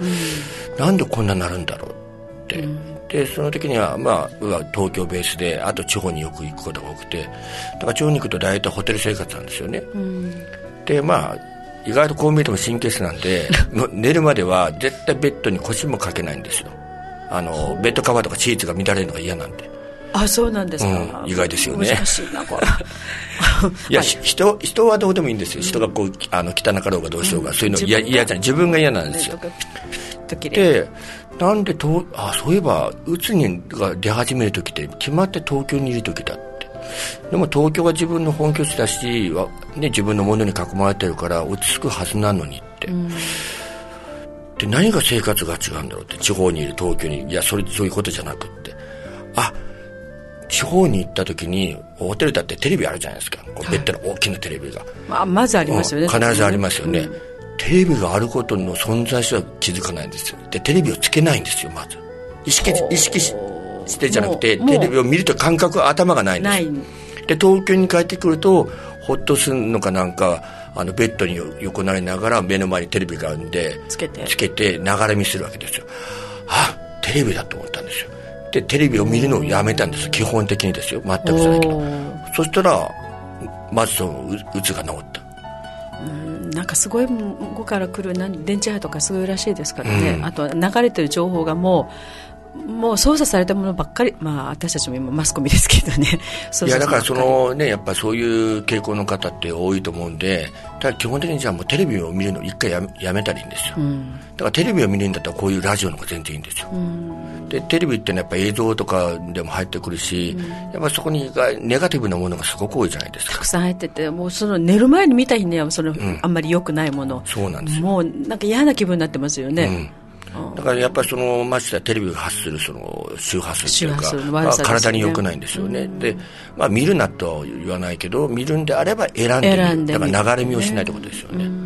なんでこんなになるんだろうって、うん、でその時には、まあ、東京ベースであと地方によく行くことが多くて、だから地方に行くと大体ホテル生活なんですよね、うん、でまあ意外とこう見えても神経質なんで寝るまでは絶対ベッドに腰もかけないんですよ。あのベッドカバーとかシーツが乱れるのが嫌なんで。 あ、そうなんですか、 うん、意外ですよね。 難しいなこれいや、はい、人, 人はどうでもいいんですよ。人がこうあの汚かろうがどうしようが、うん、そういうの嫌じゃない。自分が嫌なんですよ。でなんでとあそういえばうつにが出始める時って決まって東京にいる時だって。でも東京が自分の本拠地だし、ね、自分のものに囲まれてるから落ち着くはずなのにって、うん、で何が生活が違うんだろうって。地方にいる東京にいやそれそういうことじゃなくって、あ地方に行った時にホテルだってテレビあるじゃないですか。こうベッドの大きなテレビが、 まあ、まずありますよね、 うん、必ずありますよね、うん、テレビがあることの存在しては気づかないんですよ。でテレビをつけないんですよ。まず意識意識してじゃなくてテレビを見ると感覚頭がないんですよ。で東京に帰ってくるとホッとするのかなんかあのベッドに横なりながら目の前にテレビがあるんでつけてつけてながら見するわけですよ。あテレビだと思ったんですよ。でテレビを見るのをやめたんです。基本的にですよ。全くじゃないけど。そしたらまずそのうつが治った。 うん、なんかすごい向こうから来る電池波とかすごいらしいですからね、うん、あと流れてる情報がもうもう操作されたものばっかり、まあ私たちも今マスコミですけどね。 いやだからそのねやっぱそういう傾向の方って多いと思うんで、ただ基本的にじゃあもうテレビを見るの一回やめ、やめたらいいんですよ、うん、だからテレビを見るんだったらこういうラジオの方が全然いいんですよ、うん、でテレビってのはやっぱ映像とかでも入ってくるし、うん、やっぱそこにネガティブなものがすごく多いじゃないですか。 たくさん入っててもうその寝る前に見た日にはその、うん、あんまり良くないもの、 そうなんですよ。 もうなんか嫌な気分になってますよね、うんだからやっぱりそのましてはテレビが発するその周波数というか、まあ、体に良くないんですよね、うん、で、まあ、見るなとは言わないけど見るんであれば選んでみる、選んでみるだから流れ見をしないということですよね、うん、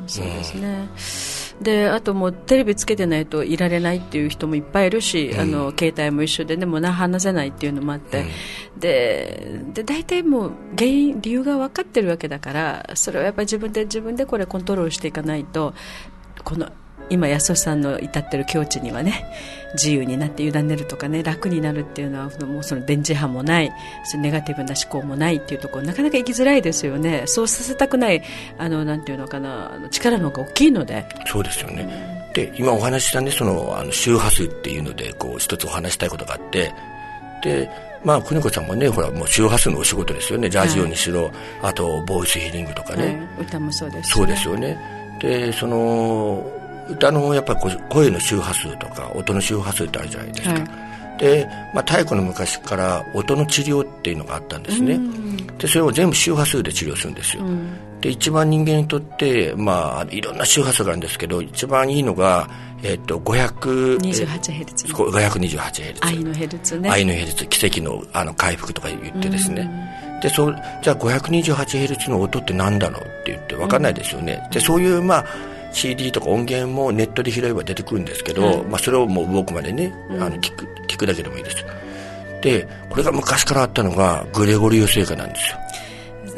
そうですね、うん、であともうテレビつけてないといられないっていう人もいっぱいいるし、うん、あの携帯も一緒ででもな話せないっていうのもあって、うん、でで大体もう原因理由が分かってるわけだからそれをやっぱり自分で自分でこれコントロールしていかないとこの今安尾さんの至ってる境地にはね自由になって委ねるとかね楽になるっていうのはもうその電磁波もないそのネガティブな思考もないっていうところなかなか生きづらいですよね。そうさせたくないあのなんていうのかな力の方が大きいので。 そうですよね、うん、で今お話ししたねそのあの周波数っていうのでこう一つお話したいことがあってでまあ邦子さんもねほらもう周波数のお仕事ですよね。ラジオにしろ、はい、あとボイスヒーリングとかね、はい、 歌もそうです、ね、 そうですよね。でその歌のやっぱり声の周波数とか音の周波数ってあるじゃないですか、はい、で、まあ、太古の昔から音の治療っていうのがあったんですね。でそれを全部周波数で治療するんですよ。で一番人間にとって、まあ、いろんな周波数があるんですけど一番いいのが、えー、とごひゃくにじゅうはちヘルツごひゃくにじゅうはちヘルツ愛のヘルツね愛のヘルツ奇跡 の, あの回復とか言ってですねでそじゃあごひゃくにじゅうはちヘルツの音って何だろうって言って分かんないですよね。でそういうまあシーディー とか音源もネットで拾えば出てくるんですけど、うんまあ、それをもう動くまでね、うん、あの聞く、聞くだけでもいいです。でこれが昔からあったのがグレゴリオ聖歌なんですよ。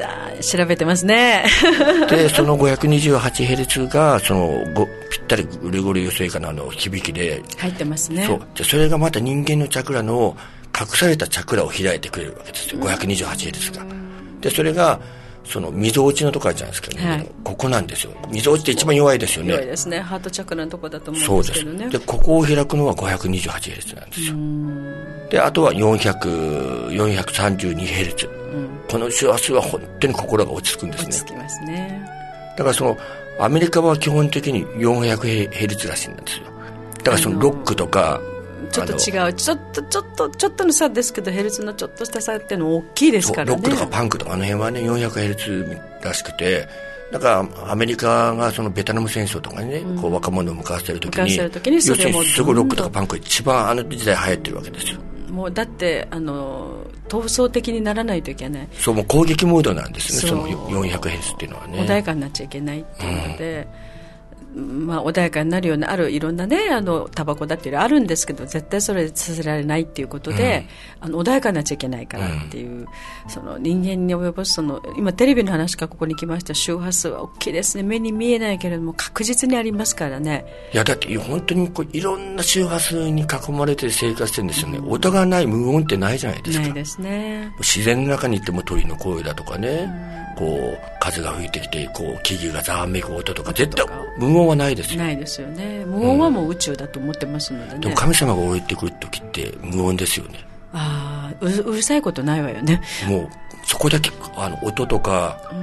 調べてますねでその ごひゃくにじゅうはちヘルツ がそのぴったりグレゴリオ聖歌のあの響きで入ってますね。 そうでそれがまた人間のチャクラの隠されたチャクラを開いてくれるわけですよ、ごひゃくにじゅうはちヘルツ が。でそれがその溝落ちのところじゃないですか、ね、はい、ここなんですよ。溝落ちって一番弱いですよね。 弱いですね。ハートチャクラのところだと思うんですけどね。 そうです。でここを開くのは ごひゃくにじゅうはちヘルツ なんですよ。であとはよんひゃく、よんひゃくさんじゅうにヘルツ、うん、この周波数は本当に心が落ち着くんですね。 落ち着きますね。 だからそのアメリカは基本的によんひゃくヘルツらしいんですよ。だからそのロックとかちょっと違う、ちょっとちょっとちょっとの差ですけど、ヘルツのちょっとした差っていうのは大きいですからね。 ロックとかパンクとかあの辺はね よんひゃくヘルツ らしくて、だからアメリカがそのベトナム戦争とかにね、うん、こう若者を向かわせるときに、 に要するにすごいロックとかパンクが一番あの時代流行ってるわけですよ。 もうだってあの闘争的にならないといけない。 そう、もう攻撃モードなんですね、そのよんひゃくヘルツっていうのはね。 穏やかになっちゃいけないっていうので、うん、まあ、穏やかになるようなあるいろんなね、あのタバコだっていうのあるんですけど、絶対それでさせられないっていうことで、うん、あの穏やかになっちゃいけないからっていう、うん、その人間に及ぼすその今テレビの話がここに来ました周波数は大きいですね。目に見えないけれども確実にありますからね。 いやだって本当にこういろんな周波数に囲まれて生活してるんですよね、うん、音がない無音ってないじゃないですか。 ないですね。 自然の中に行っても鳥の声だとかね、うん、こう風が吹いてきてこう木々がざわめく音とか絶対無音はないですよ。 ないですよね。無音はもう宇宙だと思ってますのでね、うん、 でも神様が降りてくる時って無音ですよね。 ああ、う, うるさいことないわよね。 もうそこだけあの音とか、うん、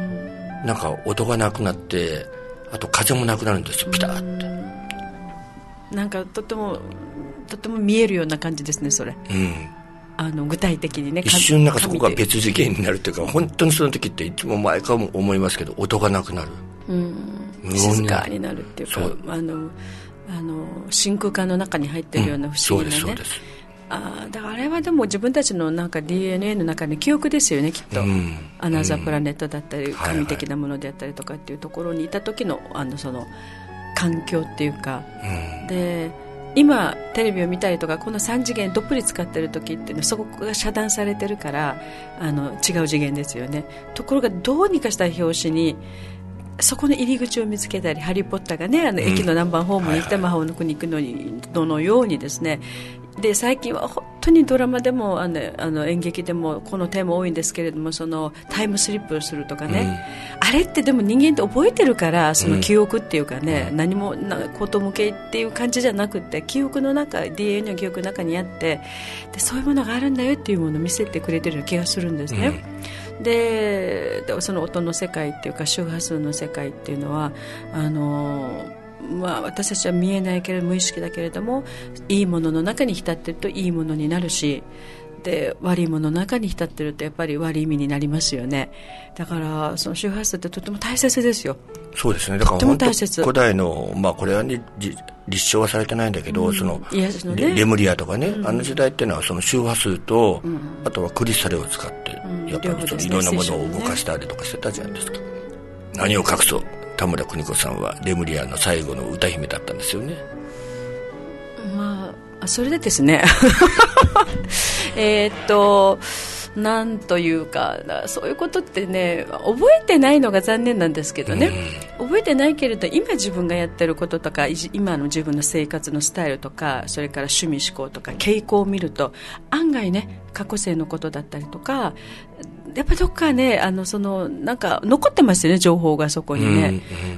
なんか音がなくなって、あと風もなくなるんですよ、ピタッて。 なんかとてもとても見えるような感じですね、それ。うん、あの具体的にね、 一瞬なんかそこが別次元になるというか、本当にその時っていつも前からも思いますけど、音がなくなる、うん、 無音静かになるっていうか、あのあの真空管の中に入ってるような不思議なね、うん、そうですそうです。あだからあれはでも自分たちのなんか ディーエヌエー の中に記憶ですよね、きっと、うん、アナザープラネットだったり、うん、神的なものであったりとかっていうところにいた時の、あのその環境っていうか、うん、で今テレビを見たりとかこのさん次元どっぷり使ってる時っていうのはそこが遮断されてるからあの違う次元ですよね。ところがどうにかした拍子にそこの入り口を見つけたり、ハリーポッターがね、あの駅の何番ホームに行って魔法の国に行くのにどのようにですね。で最近は本当にドラマでもあのあの演劇でもこのテーマ多いんですけれども、そのタイムスリップをするとかね、うん、あれってでも人間って覚えてるから、その記憶っていうかね、うん、何もなこと向けっていう感じじゃなくて、記憶の中 ディーエヌエー の記憶の中にあって、でそういうものがあるんだよっていうものを見せてくれてる気がするんですね、うん、でその音の世界っていうか周波数の世界っていうのはあのまあ、私たちは見えないけれど無意識だけれども、いいものの中に浸っているといいものになるし、で悪いものの中に浸っているとやっぱり悪い意味になりますよね。だからその周波数ってとても大切ですよ。 そうですね。だから本当古代の、まあ、これは、ね、立証はされてないんだけど、うん、そのの、ね、レムリアとかね、うん、あの時代っていうのはその周波数と、うん、あとはクリスタルを使って、うん、やっぱりそのいろんなものを動かしたりとかしてたじゃないですか、ね、何を隠そう田村邦子さんはレムリアの最後の歌姫だったんですよね。 まあそれでですねえっとなんというかそういうことってね覚えてないのが残念なんですけどね、うん、覚えてないけれど今自分がやってることとか今の自分の生活のスタイルとかそれから趣味思考とか傾向を見ると案外ね過去性のことだったりとかやっぱどっかねあのそのなんか残ってますよね情報がそこにね、うんうん、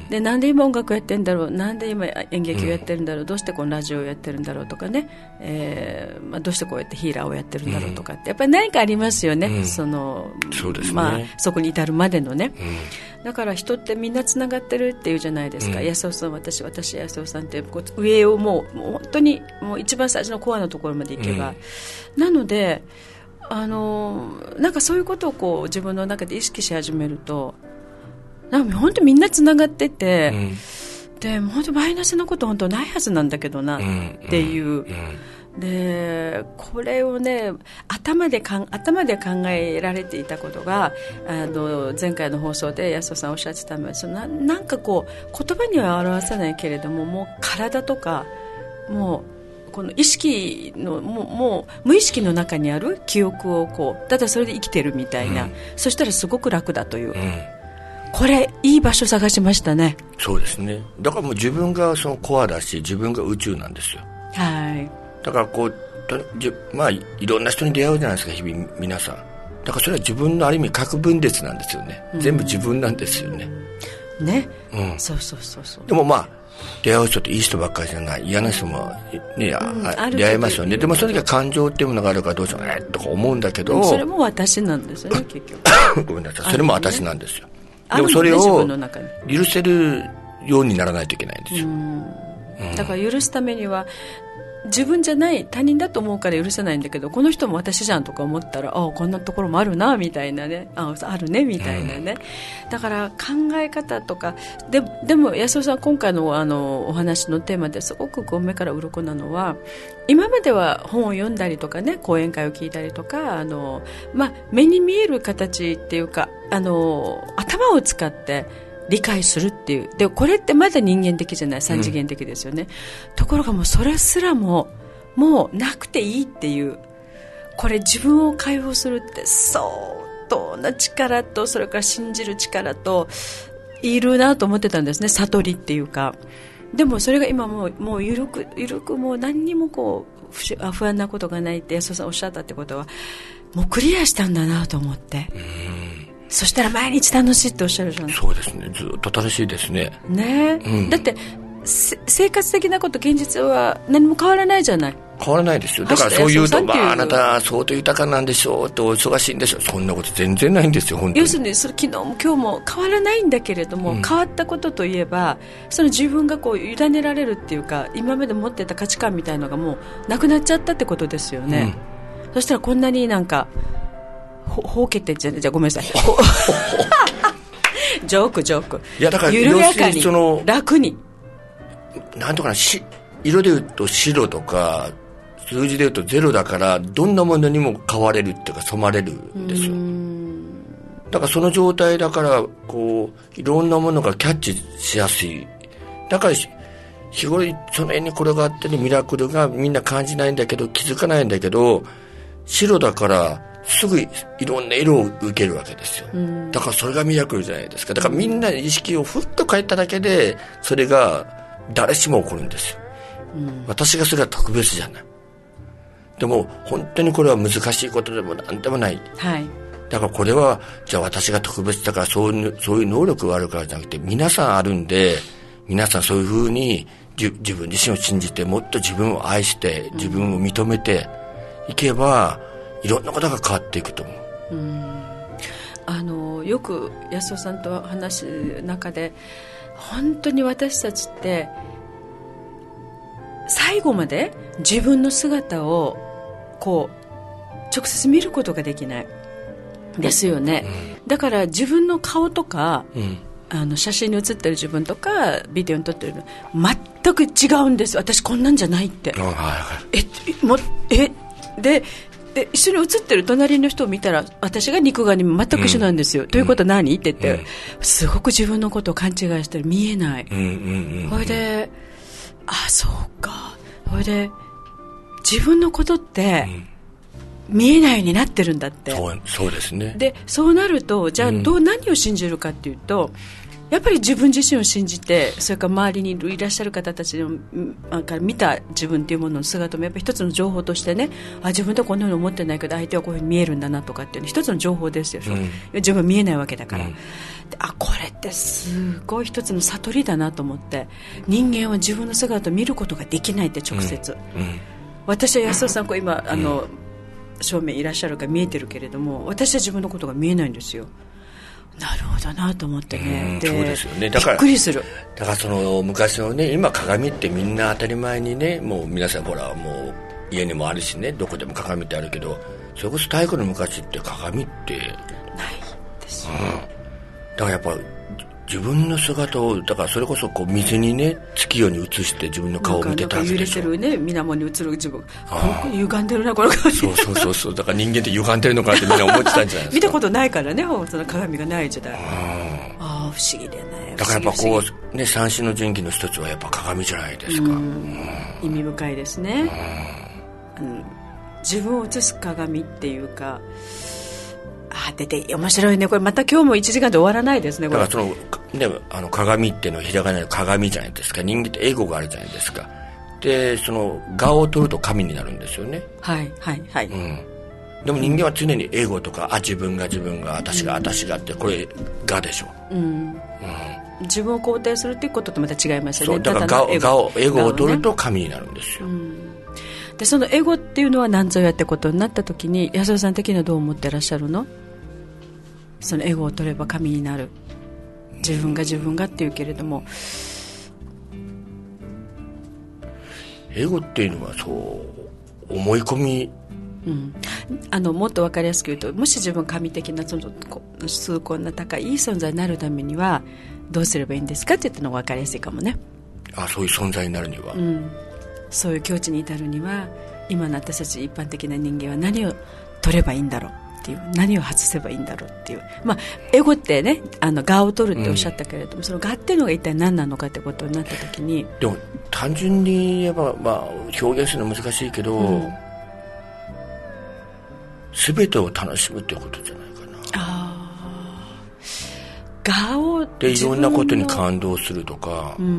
でなんで今音楽やってるんだろうなんで今演劇をやってるんだろう、うん、どうしてこのラジオをやってるんだろうとかね、えーまあ、どうしてこうやってヒーラーをやってるんだろうとかってやっぱり何かありますよね、うん、そのそうですね、 まあ、そこに至るまでのね、うん、だから人ってみんなつながってるっていうじゃないですか、うん、安尾さん私私安尾さんってこう上をもう、もう本当にもう一番最初のコアのところまで行けば、うん、なのであのなんかそういうことをこう自分の中で意識し始めるとなんか本当みんなつながってて、うん、で本当マイナスなこと本当ないはずなんだけどなっていう、うんうんうん、でこれをね頭でかん頭で考えられていたことがあの前回の放送で安尾さんおっしゃってたのはその な, なんかこう言葉には表せないけれどももう体とかもうこの意識のもう、もう無意識の中にある記憶をこうただそれで生きてるみたいな、うん、そしたらすごく楽だという、うん、これいい場所探しましたね。 そうですね。だからもう自分がそのコアだし自分が宇宙なんですよ。 はい。 だからこうまあいろんな人に出会うじゃないですか日々皆さん。だからそれは自分のある意味核分裂なんですよね、うん、全部自分なんですよね。 ね、 うん、 そうそうそうそう。 でもまあ出会う人っていい人ばっかりじゃない、嫌な人も、ね、うん、出会いますよね。でもその時は感情っていうものがあるからどうしようねとか思うんだけど、 それも私なんですよね結局ごめんなさい、それも私なんですよ、ね、でもそれを許せるようにならないといけないんですよ。うんうん、だから許すためには自分じゃない他人だと思うから許せないんだけど、この人も私じゃんとか思ったら、ああこんなところもあるなみたいなね、ああるねみたいなね、うん、だから考え方とかで、でも安尾さん今回 の, あのお話のテーマですごくこう目から鱗なのは、今までは本を読んだりとかね、講演会を聞いたりとか、あの、まあ、目に見える形っていうか、あの頭を使って理解するっていう。で、これってまだ人間的じゃない、三次元的ですよね。うん、ところがもうそれすらも、もうなくていいっていう。これ自分を解放するって相当な力と、それから信じる力と、いるなと思ってたんですね。悟りっていうか。でもそれが今もう、もうゆるく、ゆるくもう何にもこう、不安なことがないって安尾さんおっしゃったってことは、もうクリアしたんだなと思って。うん、そしたら毎日楽しいっておっしゃるじゃん。 そうですね、ずっと楽しいですね。 ね、うん、だって生活的なこと現実は何も変わらないじゃない。 変わらないですよ。だからそういうと、まあ、あなた相当豊かなんでしょうと、お忙しいんでしょう、そんなこと全然ないんですよ本当に。 要するにそれ昨日も今日も変わらないんだけれども、うん、変わったことといえばその自分がこう委ねられるっていうか、今まで持ってた価値観みたいなのがもうなくなっちゃったってことですよね。うん、そしたらこんなになんかほほうけてじゃじゃごめんなさいジョークジョーク。 いやだから緩やかに楽になんとかなし、色で言うと白とか数字で言うとゼロだから、どんなものにも変われるっていうか染まれるんですよ。だからその状態だからこういろんなものがキャッチしやすい。だから日頃その辺に転がってるミラクルがみんな感じないんだけど、気づかないんだけど、白だからすぐいろんな色を受けるわけですよ。だからそれがミラクルじゃないですか。だからみんな意識をふっと変えただけでそれが誰しも起こるんですよ。私がそれは特別じゃない。でも本当にこれは難しいことでも何でもない、 はい、 だからこれはじゃあ私が特別だからそういう、そういう能力があるからじゃなくて、皆さんあるんで、皆さんそういうふうに自分自身を信じて、もっと自分を愛して自分を認めていけば、いろんなことが変わっていくと思う。うん、 あのよく安尾さんと話す中で、本当に私たちって最後まで自分の姿をこう直接見ることができないですよね。うん、だから自分の顔とか、うん、あの写真に写ってる自分とかビデオに撮ってるの全く違うんです。私こんなんじゃないって。はいはい、えもえでで一緒に写ってる隣の人を見たら、私が肉眼にも全く一緒なんですよ。うん、ということは何って言って、うん、すごく自分のことを勘違いしてる、見えない。そ、うん、れで、あ、そうか。それで自分のことって、うん、見えないようになってるんだって。 そう、そうですね。 でそうなると、じゃあどう、何を信じるかっていうと、やっぱり自分自身を信じて、それから周りにいらっしゃる方たちのから見た自分というものの姿もやっぱり一つの情報としてね、あ、自分とはこんなの思ってないけど相手はこういうふうに見えるんだなとかっていうの一つの情報ですよ、うん、自分は見えないわけだから、うん、あ、これってすごい一つの悟りだなと思って、人間は自分の姿を見ることができないって直接、うんうん、私は安尾さんこう今あの、うん、正面いらっしゃるから見えてるけれども、私は自分のことが見えないんですよ。なるほどなと思ってね。 で、そうですよね。だからびっくりする。 だからその昔のね、今鏡ってみんな当たり前にね、もう皆さんほらもう家にもあるしね、どこでも鏡ってあるけど、それこそ太古の昔って鏡ってないですよ、 うん、だからやっぱ自分の姿を、だからそれこそこう水にね、月夜に映して自分の顔を見てたわけでしょ。 なんか揺れてるね、水面に映る自分、ここ歪んでるなこの感じ。 そうそうそうそう、だから人間って歪んでるのかってみんな思ってたんじゃないですか。 見たことないからね、その鏡がない時代。ああ、 不思議でね。 だからやっぱこうね、三種の神器の一つはやっぱ鏡じゃないですか。うん、 意味深いですね。うん、自分を映す鏡っていうか、あ出て面白いねこれ。また今日もいちじかんで終わらないですねこれ。 だからその、ね、あの鏡っていうのはひらがなの鏡じゃないですか。人間ってエゴがあるじゃないですか。でその我を取ると神になるんですよね。 はいはいはい、うん、 でも人間は常にエゴとか、あ自分が自分が私が私がって、これ我でしょ、うんうん、 自分を肯定するっていうこととまた違いますよね。 そうだから我をエゴを取ると神になるんですよ、ね、うん、 でそのエゴっていうのは何ぞやってことになった時に安尾さん的にはどう思ってらっしゃるの？そのエゴを取れば神になる、自分が自分がっていうけれども、 エゴっていうのはそう思い込み、 うん、あのもっと分かりやすく言うと、もし自分神的なその崇高な高いいい存在になるためにはどうすればいいんですかって言ったのが分かりやすいかもね。 あそういう存在になるには、うん、 そういう境地に至るには今の私たち一般的な人間は何を取ればいいんだろうっていう、何を外せばいいんだろうっていう、まあ、エゴってね、あの我を取るっておっしゃったけれども、うん、その我っていうのが一体何なのかってことになった時に、 でも単純に言えば、まあ、表現するの難しいけど、うん、全てを楽しむっていうことじゃないかな。 あ我をでいろんなことに感動するとか、 うん、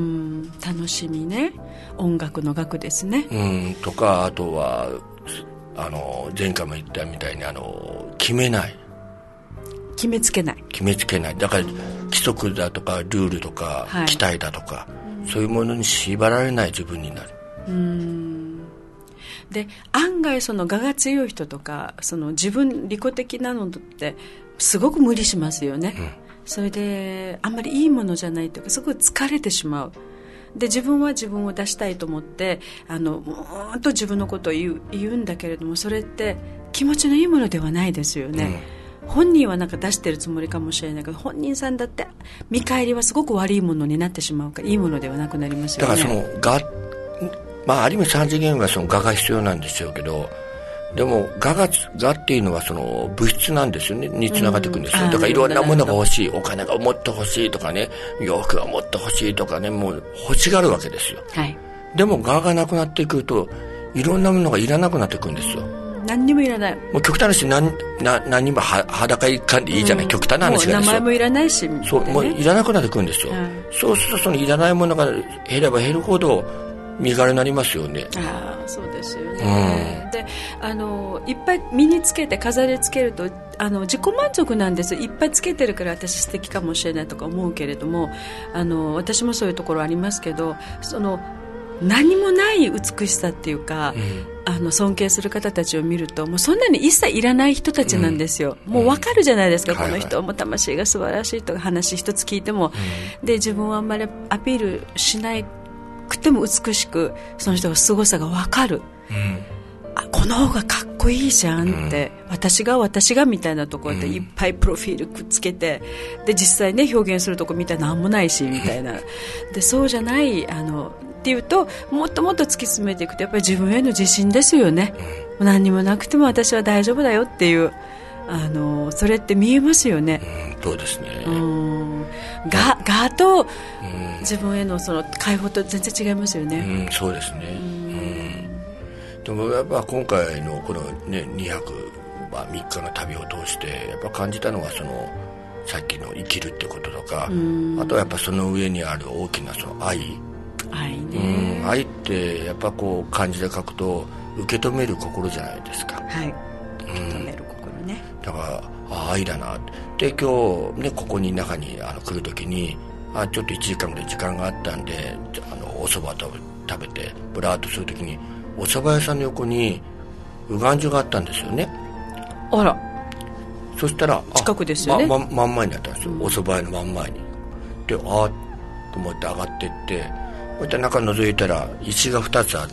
楽しみね、音楽の楽ですね、 うん、とか、あとはあの前回も言ったみたいにあの決めない、 決めつけない決めつけない、だから規則だとかルールとか、はい、期待だとか、うん、そういうものに縛られない自分になる。うーんで案外その我が強い人とか、その自分利己的なのってすごく無理しますよね、うん、それであんまりいいものじゃないというか、すごく疲れてしまう。で自分は自分を出したいと思ってあのもっと自分のことを言う、言うんだけれども、それって気持ちのいいものではないですよね、うん、本人はなんか出してるつもりかもしれないけど、本人さんだって見返りはすごく悪いものになってしまうから、いいものではなくなりますよね。 だからその我、まあ、ある意味三次元はその我が必要なんでしょうけど、でも我が我っていうのはその物質なんですよね、につながっていくんですよ、うん、だからいろんなものが欲しい、お金がもっと欲しいとかね、洋服がもっと欲しいとかね、もう欲しがるわけですよ、はい、でも我がなくなってくるといろんなものがいらなくなってくるんですよ。 何にもいらない、 もう極端なし、何, 何, 何にもは裸一貫でいいじゃない、うん、極端な話がですよ。 もう名前もいらないし、ね、 そうもういらなくなってくるんですよ、うん、そうするとそのいらないものが減れば減るほど身軽になりますよね。 ああそうですよね、うん、であのいっぱい身につけて飾りつけるとあの自己満足なんです。いっぱいつけてるから私素敵かもしれないとか思うけれども、あの私もそういうところありますけど、その何もない美しさっていうか、うん、あの尊敬する方たちを見るともうそんなに一切いらない人たちなんですよ、うん、もう分かるじゃないですか、うん、この人も魂が素晴らしいとか話一つ聞いても、うん、で自分はあんまりアピールしないくても美しくその人の凄さが分かる、うん、あこの方がかっこいいじゃんって、うん、私が私がみたいなところでいっぱいプロフィールくっつけて、で実際ね表現するとこ見たら何もないしみたいなでそうじゃないあのっていうともっともっと突き詰めていくとやっぱり自分への自信ですよね、うん、何にもなくても私は大丈夫だよっていうあのそれって見えますよね、 うん、そうですね、 うんががと自分へのその解放と全然違いますよね、 うん、そうですね、うん、でもやっぱ今回のこの、ね、にはく、まあ、みっかの旅を通してやっぱ感じたのはそのさっきの生きるってこととか、うん、あとはやっぱその上にある大きなその愛愛ね、 うん、愛ってやっぱこう漢字で書くと受け止める心じゃないですか。 はい、受け止める心ね、 うん、だからあ愛だなで今日ねここに中にあの来るときにあちょっといちじかんぐらい時間があったんであのお蕎麦食べ食べてブラーっとするときにお蕎麦屋さんの横にうがんじゅがあったんですよね。 あらそしたら近くですよね、 まま、真ん前にあったんですよ、うん、お蕎麦屋の真ん前にであーと思って上がっていってこういった中覗いたら石がふたつあって、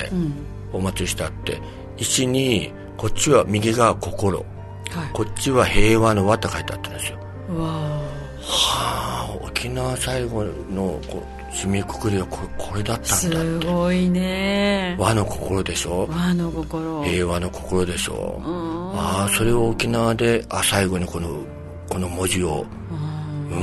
うん、お祭りしてあって石にこっちは右が心、はい、こっちは平和の和って書いてあったんですよ。 わはあ沖縄最後のこう締めくくりは こ, これだったんだって。 すごいね。 和の心でしょ、 和の心、 平和の心でしょ。ああそれを沖縄であ最後にこのこの文字をううん、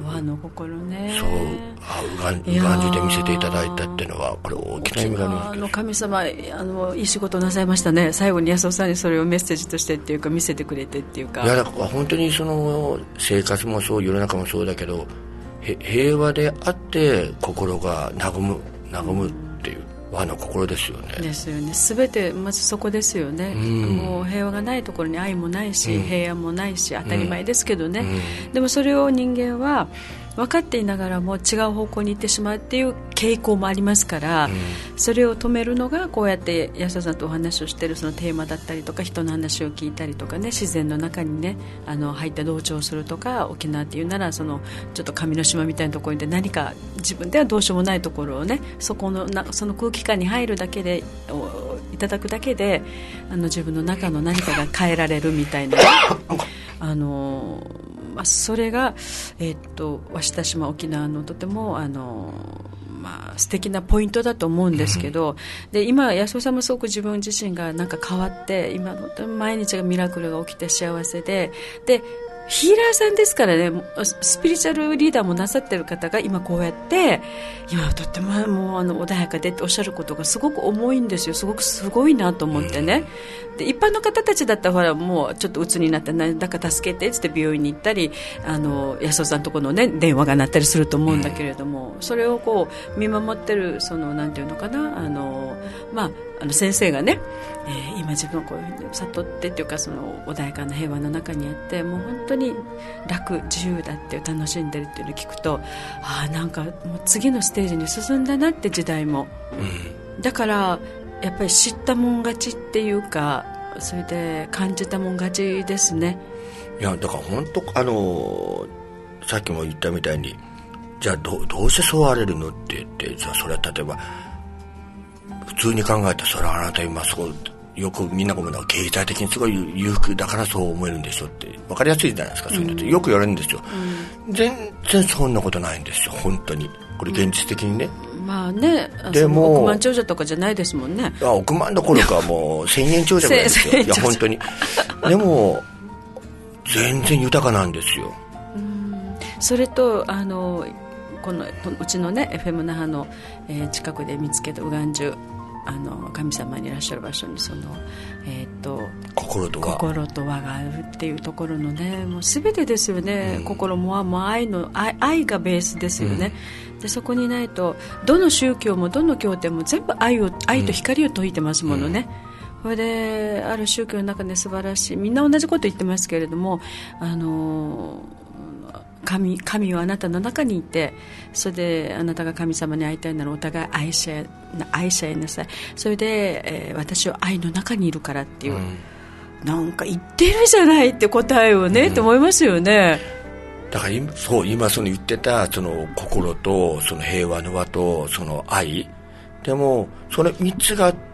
和の心ね。 そう、あ、うがん、うがんじて見せていただいたっていうのは、これ大きな意味があります。 あの神様、あのいい仕事なさいましたね。最後に安尾さんにそれをメッセージとしてっていうか見せてくれてっていうか。 いや、だから本当にその生活もそう、世の中もそうだけど、へ平和であって心が和む和むっていう和の心ですよね。 ですよね。全てまずそこですよね。うん、もう平和がないところに愛もないし、うん、平安もないし、当たり前ですけどね、うんうん、でもそれを人間は分かっていながらも違う方向に行ってしまうっていう傾向もありますから、うん、それを止めるのがこうやって安田さんとお話をしているそのテーマだったりとか、人の話を聞いたりとかね、自然の中にね、あの入って同調するとか、沖縄っていうならそのちょっと神の島みたいなところで何か自分ではどうしようもないところをね、そこのなその空気感に入るだけでいただくだけで、あの自分の中の何かが変えられるみたいなあのまあ、それが、えー、っと鷲田島沖縄のとてもあの、まあ、素敵なポイントだと思うんですけど、で今安尾さんもすごく自分自身がなんか変わって、今本当に毎日がミラクルが起きて幸せで、でヒーラーさんですからね、スピリチュアルリーダーもなさっている方が今こうやって今とってももうあの穏やかでっておっしゃることがすごく重いんですよ。すごくすごいなと思ってね。で一般の方たちだったらほらもうちょっと鬱になってなんだか助けてって病院に行ったり、あの安尾さんのところの、ね、電話が鳴ったりすると思うんだけれども、それをこう見守ってるそのなんていうのかな、あの、まあ、あの先生がね、えー、今自分をこういうふうに悟ってっていうか、その穏やかな平和の中にあって、もう本当に楽自由だって楽しんでるっていうのを聞くと、ああなんかもう次のステージに進んだなって時代も、うん、だからやっぱり知ったもん勝ちっていうか、それで感じたもん勝ちですね。 いやだから本当あのさっきも言ったみたいに、じゃあ ど, どうしてそうあれるのって言って、じゃあそれは例えば普通に考えたら、それはあなた今そうよくみんなが思うのは経済的にすごい裕福だからそう思えるんでしょって分かりやすいじゃないですか、そういうのってよく言われるんですよ、うん、全然そんなことないんですよ本当に。これ現実的にね、 うん、まあね、でも億万長者とかじゃないですもんね。 あ億万どころかもう千円長者ぐらいですよいや本当に。でも全然豊かなんですよ。 うん、それとあのこのうちのね エフエム 那覇の、えー、近くで見つけた右岸樹、あの神様にいらっしゃる場所にその、えー、と心と和心と和があるっていうところのね、もう全てですよね、うん、心も和も愛の 愛, 愛がベースですよね、うん、でそこにないとどの宗教もどの経典も全部愛を愛と光を説いてますものね、うんうん、それである宗教の中で素晴らしい、みんな同じこと言ってますけれども、あのー神, 神はあなたの中にいて、それであなたが神様に会いたいならお互い愛し合い、愛し合いなさい、それで、えー、私は愛の中にいるからっていう、うん、なんか言ってるじゃないって答えをね、うん、って思いますよね。 だから今、そう今その言ってたその心とその平和の和とその愛でも、それみっつがあって、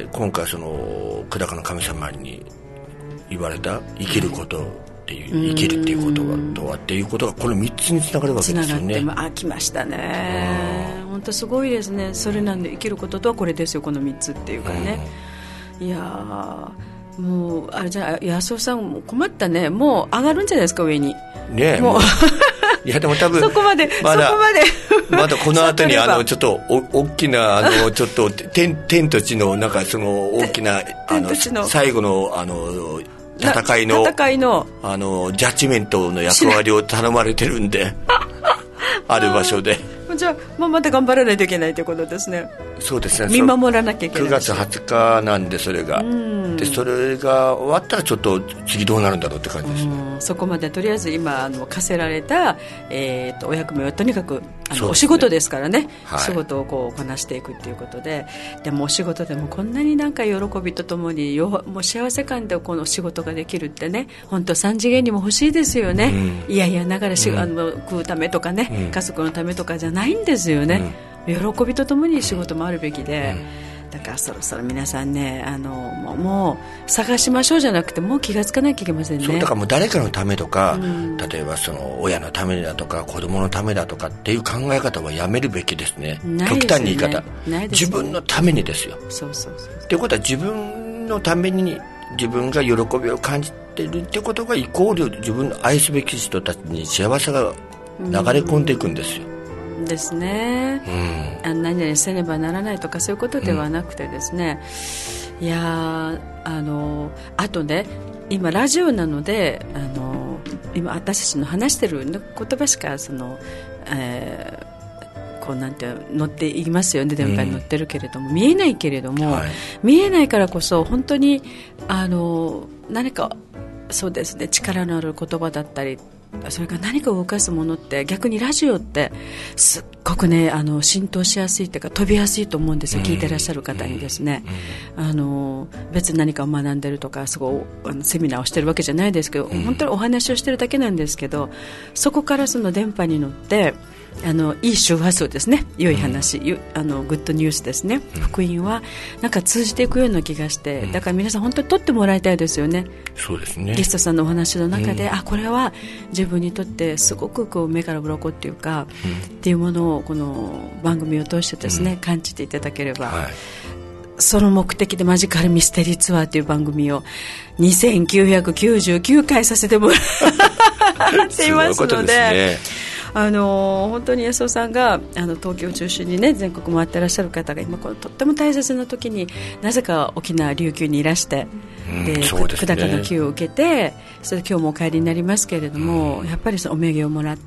今回その久高の神様に言われた生きること、うんっていう生きるっていうことはとはっていうことがこのみっつにつながるわけですよね。 つながって、あ、来ましたね。本当すごいですね。それなんで生きることとはこれですよ、このみっつっていうかね、うん、いやもうあれじゃあ安尾さん困ったね、もう上がるんじゃないですか上にね。もういやでも多分そこまでまだそこまでまだこの後にあのちょっとお大きなあのちょっと天天と地のなんかその大きなあの最後のあの戦いの、 戦いのあのジャッジメントの役割を頼まれてるんである場所でじゃあ、まあ、また頑張らないといけないということですね。 そうですね、 見守らなきゃいけない。 くがつはつかなんで、それがでそれが終わったらちょっと次どうなるんだろうって感じですね。 そこまでとりあえず今あの課せられた、えー、とお役目はとにかくあの、ね、お仕事ですからね、はい、仕事をこうこなしていくっていうことで、でもお仕事でもこんなになんか喜びとともによもう幸せ感でこの仕事ができるってね、本当三次元にも欲しいですよね、うん、いやいやながらし、うん、あの食うためとかね、うん、家族のためとかじゃないんですよね、うん、喜びとともに仕事もあるべきで、うん、だからそろそろ皆さんね、あのもう、もう探しましょうじゃなくて、もう気がつかなきゃいけませんね。 そうだからもう誰かのためとか、うん、例えばその親のためだとか子供のためだとかっていう考え方はやめるべきですね。極端に言い方、ね、自分のためにですよ。 そうそうそう。 っていうことは自分のために自分が喜びを感じてるってことがイコール自分の愛すべき人たちに幸せが流れ込んでいくんですよ。 ですね、うん、あ何々せねばならないとかそういうことではなくてですね、うん、いやあのあとね今ラジオなのであの今私たちの話してる言葉しかその、えー、こうなんて乗っていますよね、電波に乗ってるけれども、うん、見えないけれども、はい、見えないからこそ本当にあの何かそうですね力のある言葉だったりそれから何かを動かすものって逆にラジオってすっごくねあの浸透しやすいというか飛びやすいと思うんですよ、うん、聞いてらっしゃる方にですね、うん、あの別に何かを学んでるとかすごいあのセミナーをしてるわけじゃないですけど、うん、本当にお話をしてるだけなんですけどそこからその電波に乗ってあのいい周波数ですね良い話、うん、あのグッドニュースですね、うん、福音はなんか通じていくような気がして、うん、だから皆さん本当に取ってもらいたいですよね。 そうですね。 ゲストさんのお話の中で、うん、あこれは自分にとってすごくこう目から鱗っていうか、うん、っていうものをこの番組を通してですね、うん、感じていただければ、はい、その目的でマジカルミステリーツアーという番組をにせんきゅうひゃくきゅうじゅうきゅうかいさせてもらっていますのであの本当に安尾さんがあの東京を中心に、ね、全国回っていらっしゃる方が今このとっても大切な時になぜか沖縄琉球にいらして、うん、で久高の休を受けてそれで今日もお帰りになりますけれども、うん、やっぱりそのお土産をもらって、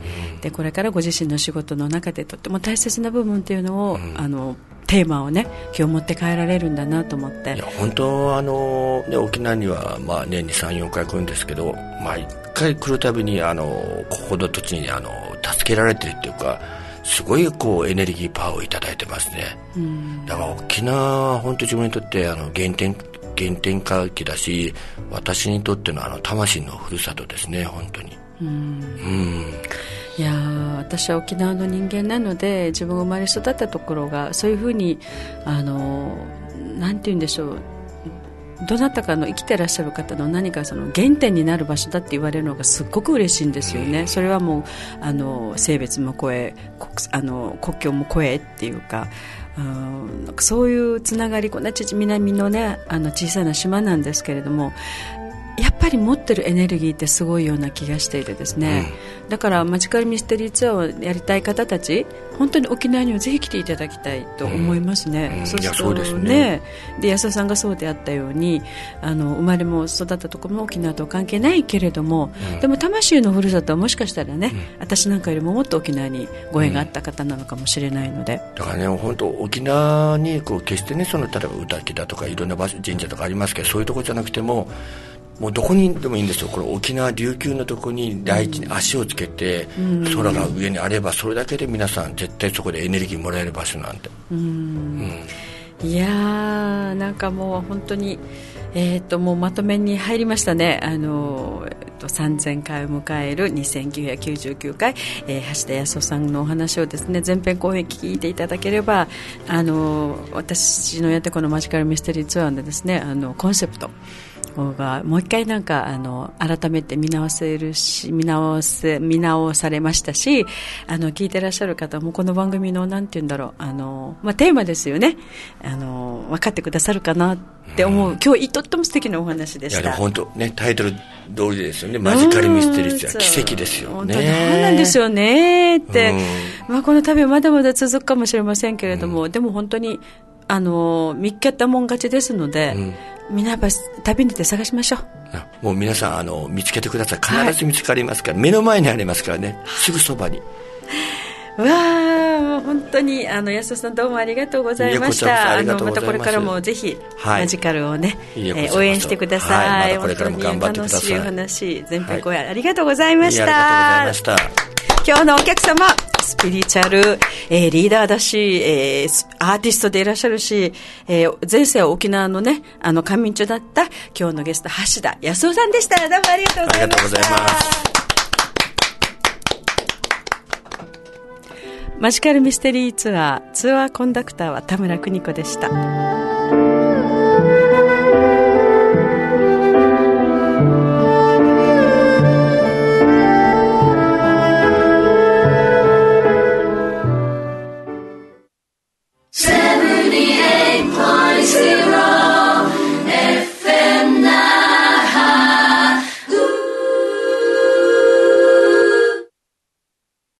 うん、でこれからご自身の仕事の中でとっても大切な部分というのを、うん、あのテーマをね今日持って帰られるんだなと思って。 いや本当あの、ね、沖縄には、まあ、年に さん,よん 回来るんですけど、まあ、いっかい来るたびにあのここの土地にあの助けられてるっていうかすごいこうエネルギーパワーをいただいてますね。うんだから沖縄は本当自分にとってあの原点原点回帰だし私にとってのあの魂のふるさとですね本当に。うんうんいや私は沖縄の人間なので自分が生まれ育ったところがそういうふうにあのなんて言うんでしょうどなたかの生きてらっしゃる方の何かその原点になる場所だって言われるのがすっごく嬉しいんですよね。それはもうあの性別も超え 国, あの国境も超えっていうか、うん、なんかそういうつながりこんな南のねあの小さな島なんですけれどもやっぱり持ってるエネルギーってすごいような気がしていてですね、うん、だからマジカルミステリーツアーをやりたい方たち本当に沖縄にはぜひ来ていただきたいと思いますね、うんうん、そうするとね、そうねで安田さんがそうであったようにあの生まれも育ったところも沖縄と関係ないけれども、うん、でも魂のふるさとはもしかしたらね、うん、私なんかよりももっと沖縄にご縁があった方なのかもしれないので、 うん、だからね本当沖縄にこう決してねその例えば歌木だとかいろんな場所神社とかありますけどそういうところじゃなくてももうどこにでもいいんですよ。これ沖縄琉球のところに大地に足をつけて、うん、空が上にあればそれだけで皆さん絶対そこでエネルギーもらえる場所なんで、うん、 うん、いやーなんかもう本当に、えー、ともうまとめに入りましたね。あの、えー、とさんぜんかいを迎えるにせんきゅうひゃくきゅうじゅうきゅうかい、えー、橋田康夫さんのお話をですね前編後編聞いていただければあの私のやってこのマジカルミステリーツアーのですねあのコンセプトがもう一回なんかあの改めて見直せるし見直せ見直されましたしあの聞いてらっしゃる方もこの番組のなんて言うんだろうあの、まあ、テーマですよねあの分かってくださるかなって思う、うん、今日とっても素敵なお話でした。 いやでも本当ねタイトル通りですよねマジカルミステリーは奇跡ですよね。 本当そうなんですよねって、うんまあ、この旅はまだまだ続くかもしれませんけれども、うん、でも本当にあの見っけたもん勝ちですので、うんみんなやっぱ旅に出て探しましょう。もう皆さんあの見つけてください。必ず見つかりますから、はい、目の前にありますからねすぐそばに。 わーもう本当にあの安田さんどうもありがとうございました。あのまたこれからもぜひ、はい、マジカルをね、えー、応援してください、はい、ま、これからも頑張ってください。楽しいお話全編公演、はい、ありがとうございました。 ありがとうございました。 今日のお客様スピリチュアル、えー、リーダーだし、えー、アーティストでいらっしゃるし、えー、前世は沖縄のねあの仮眠中だった今日のゲスト橋田康夫さんでした。どうもありがとうございました。ありがとうございます。マジカルミステリーツアーツアーコンダクターは田村邦子でした。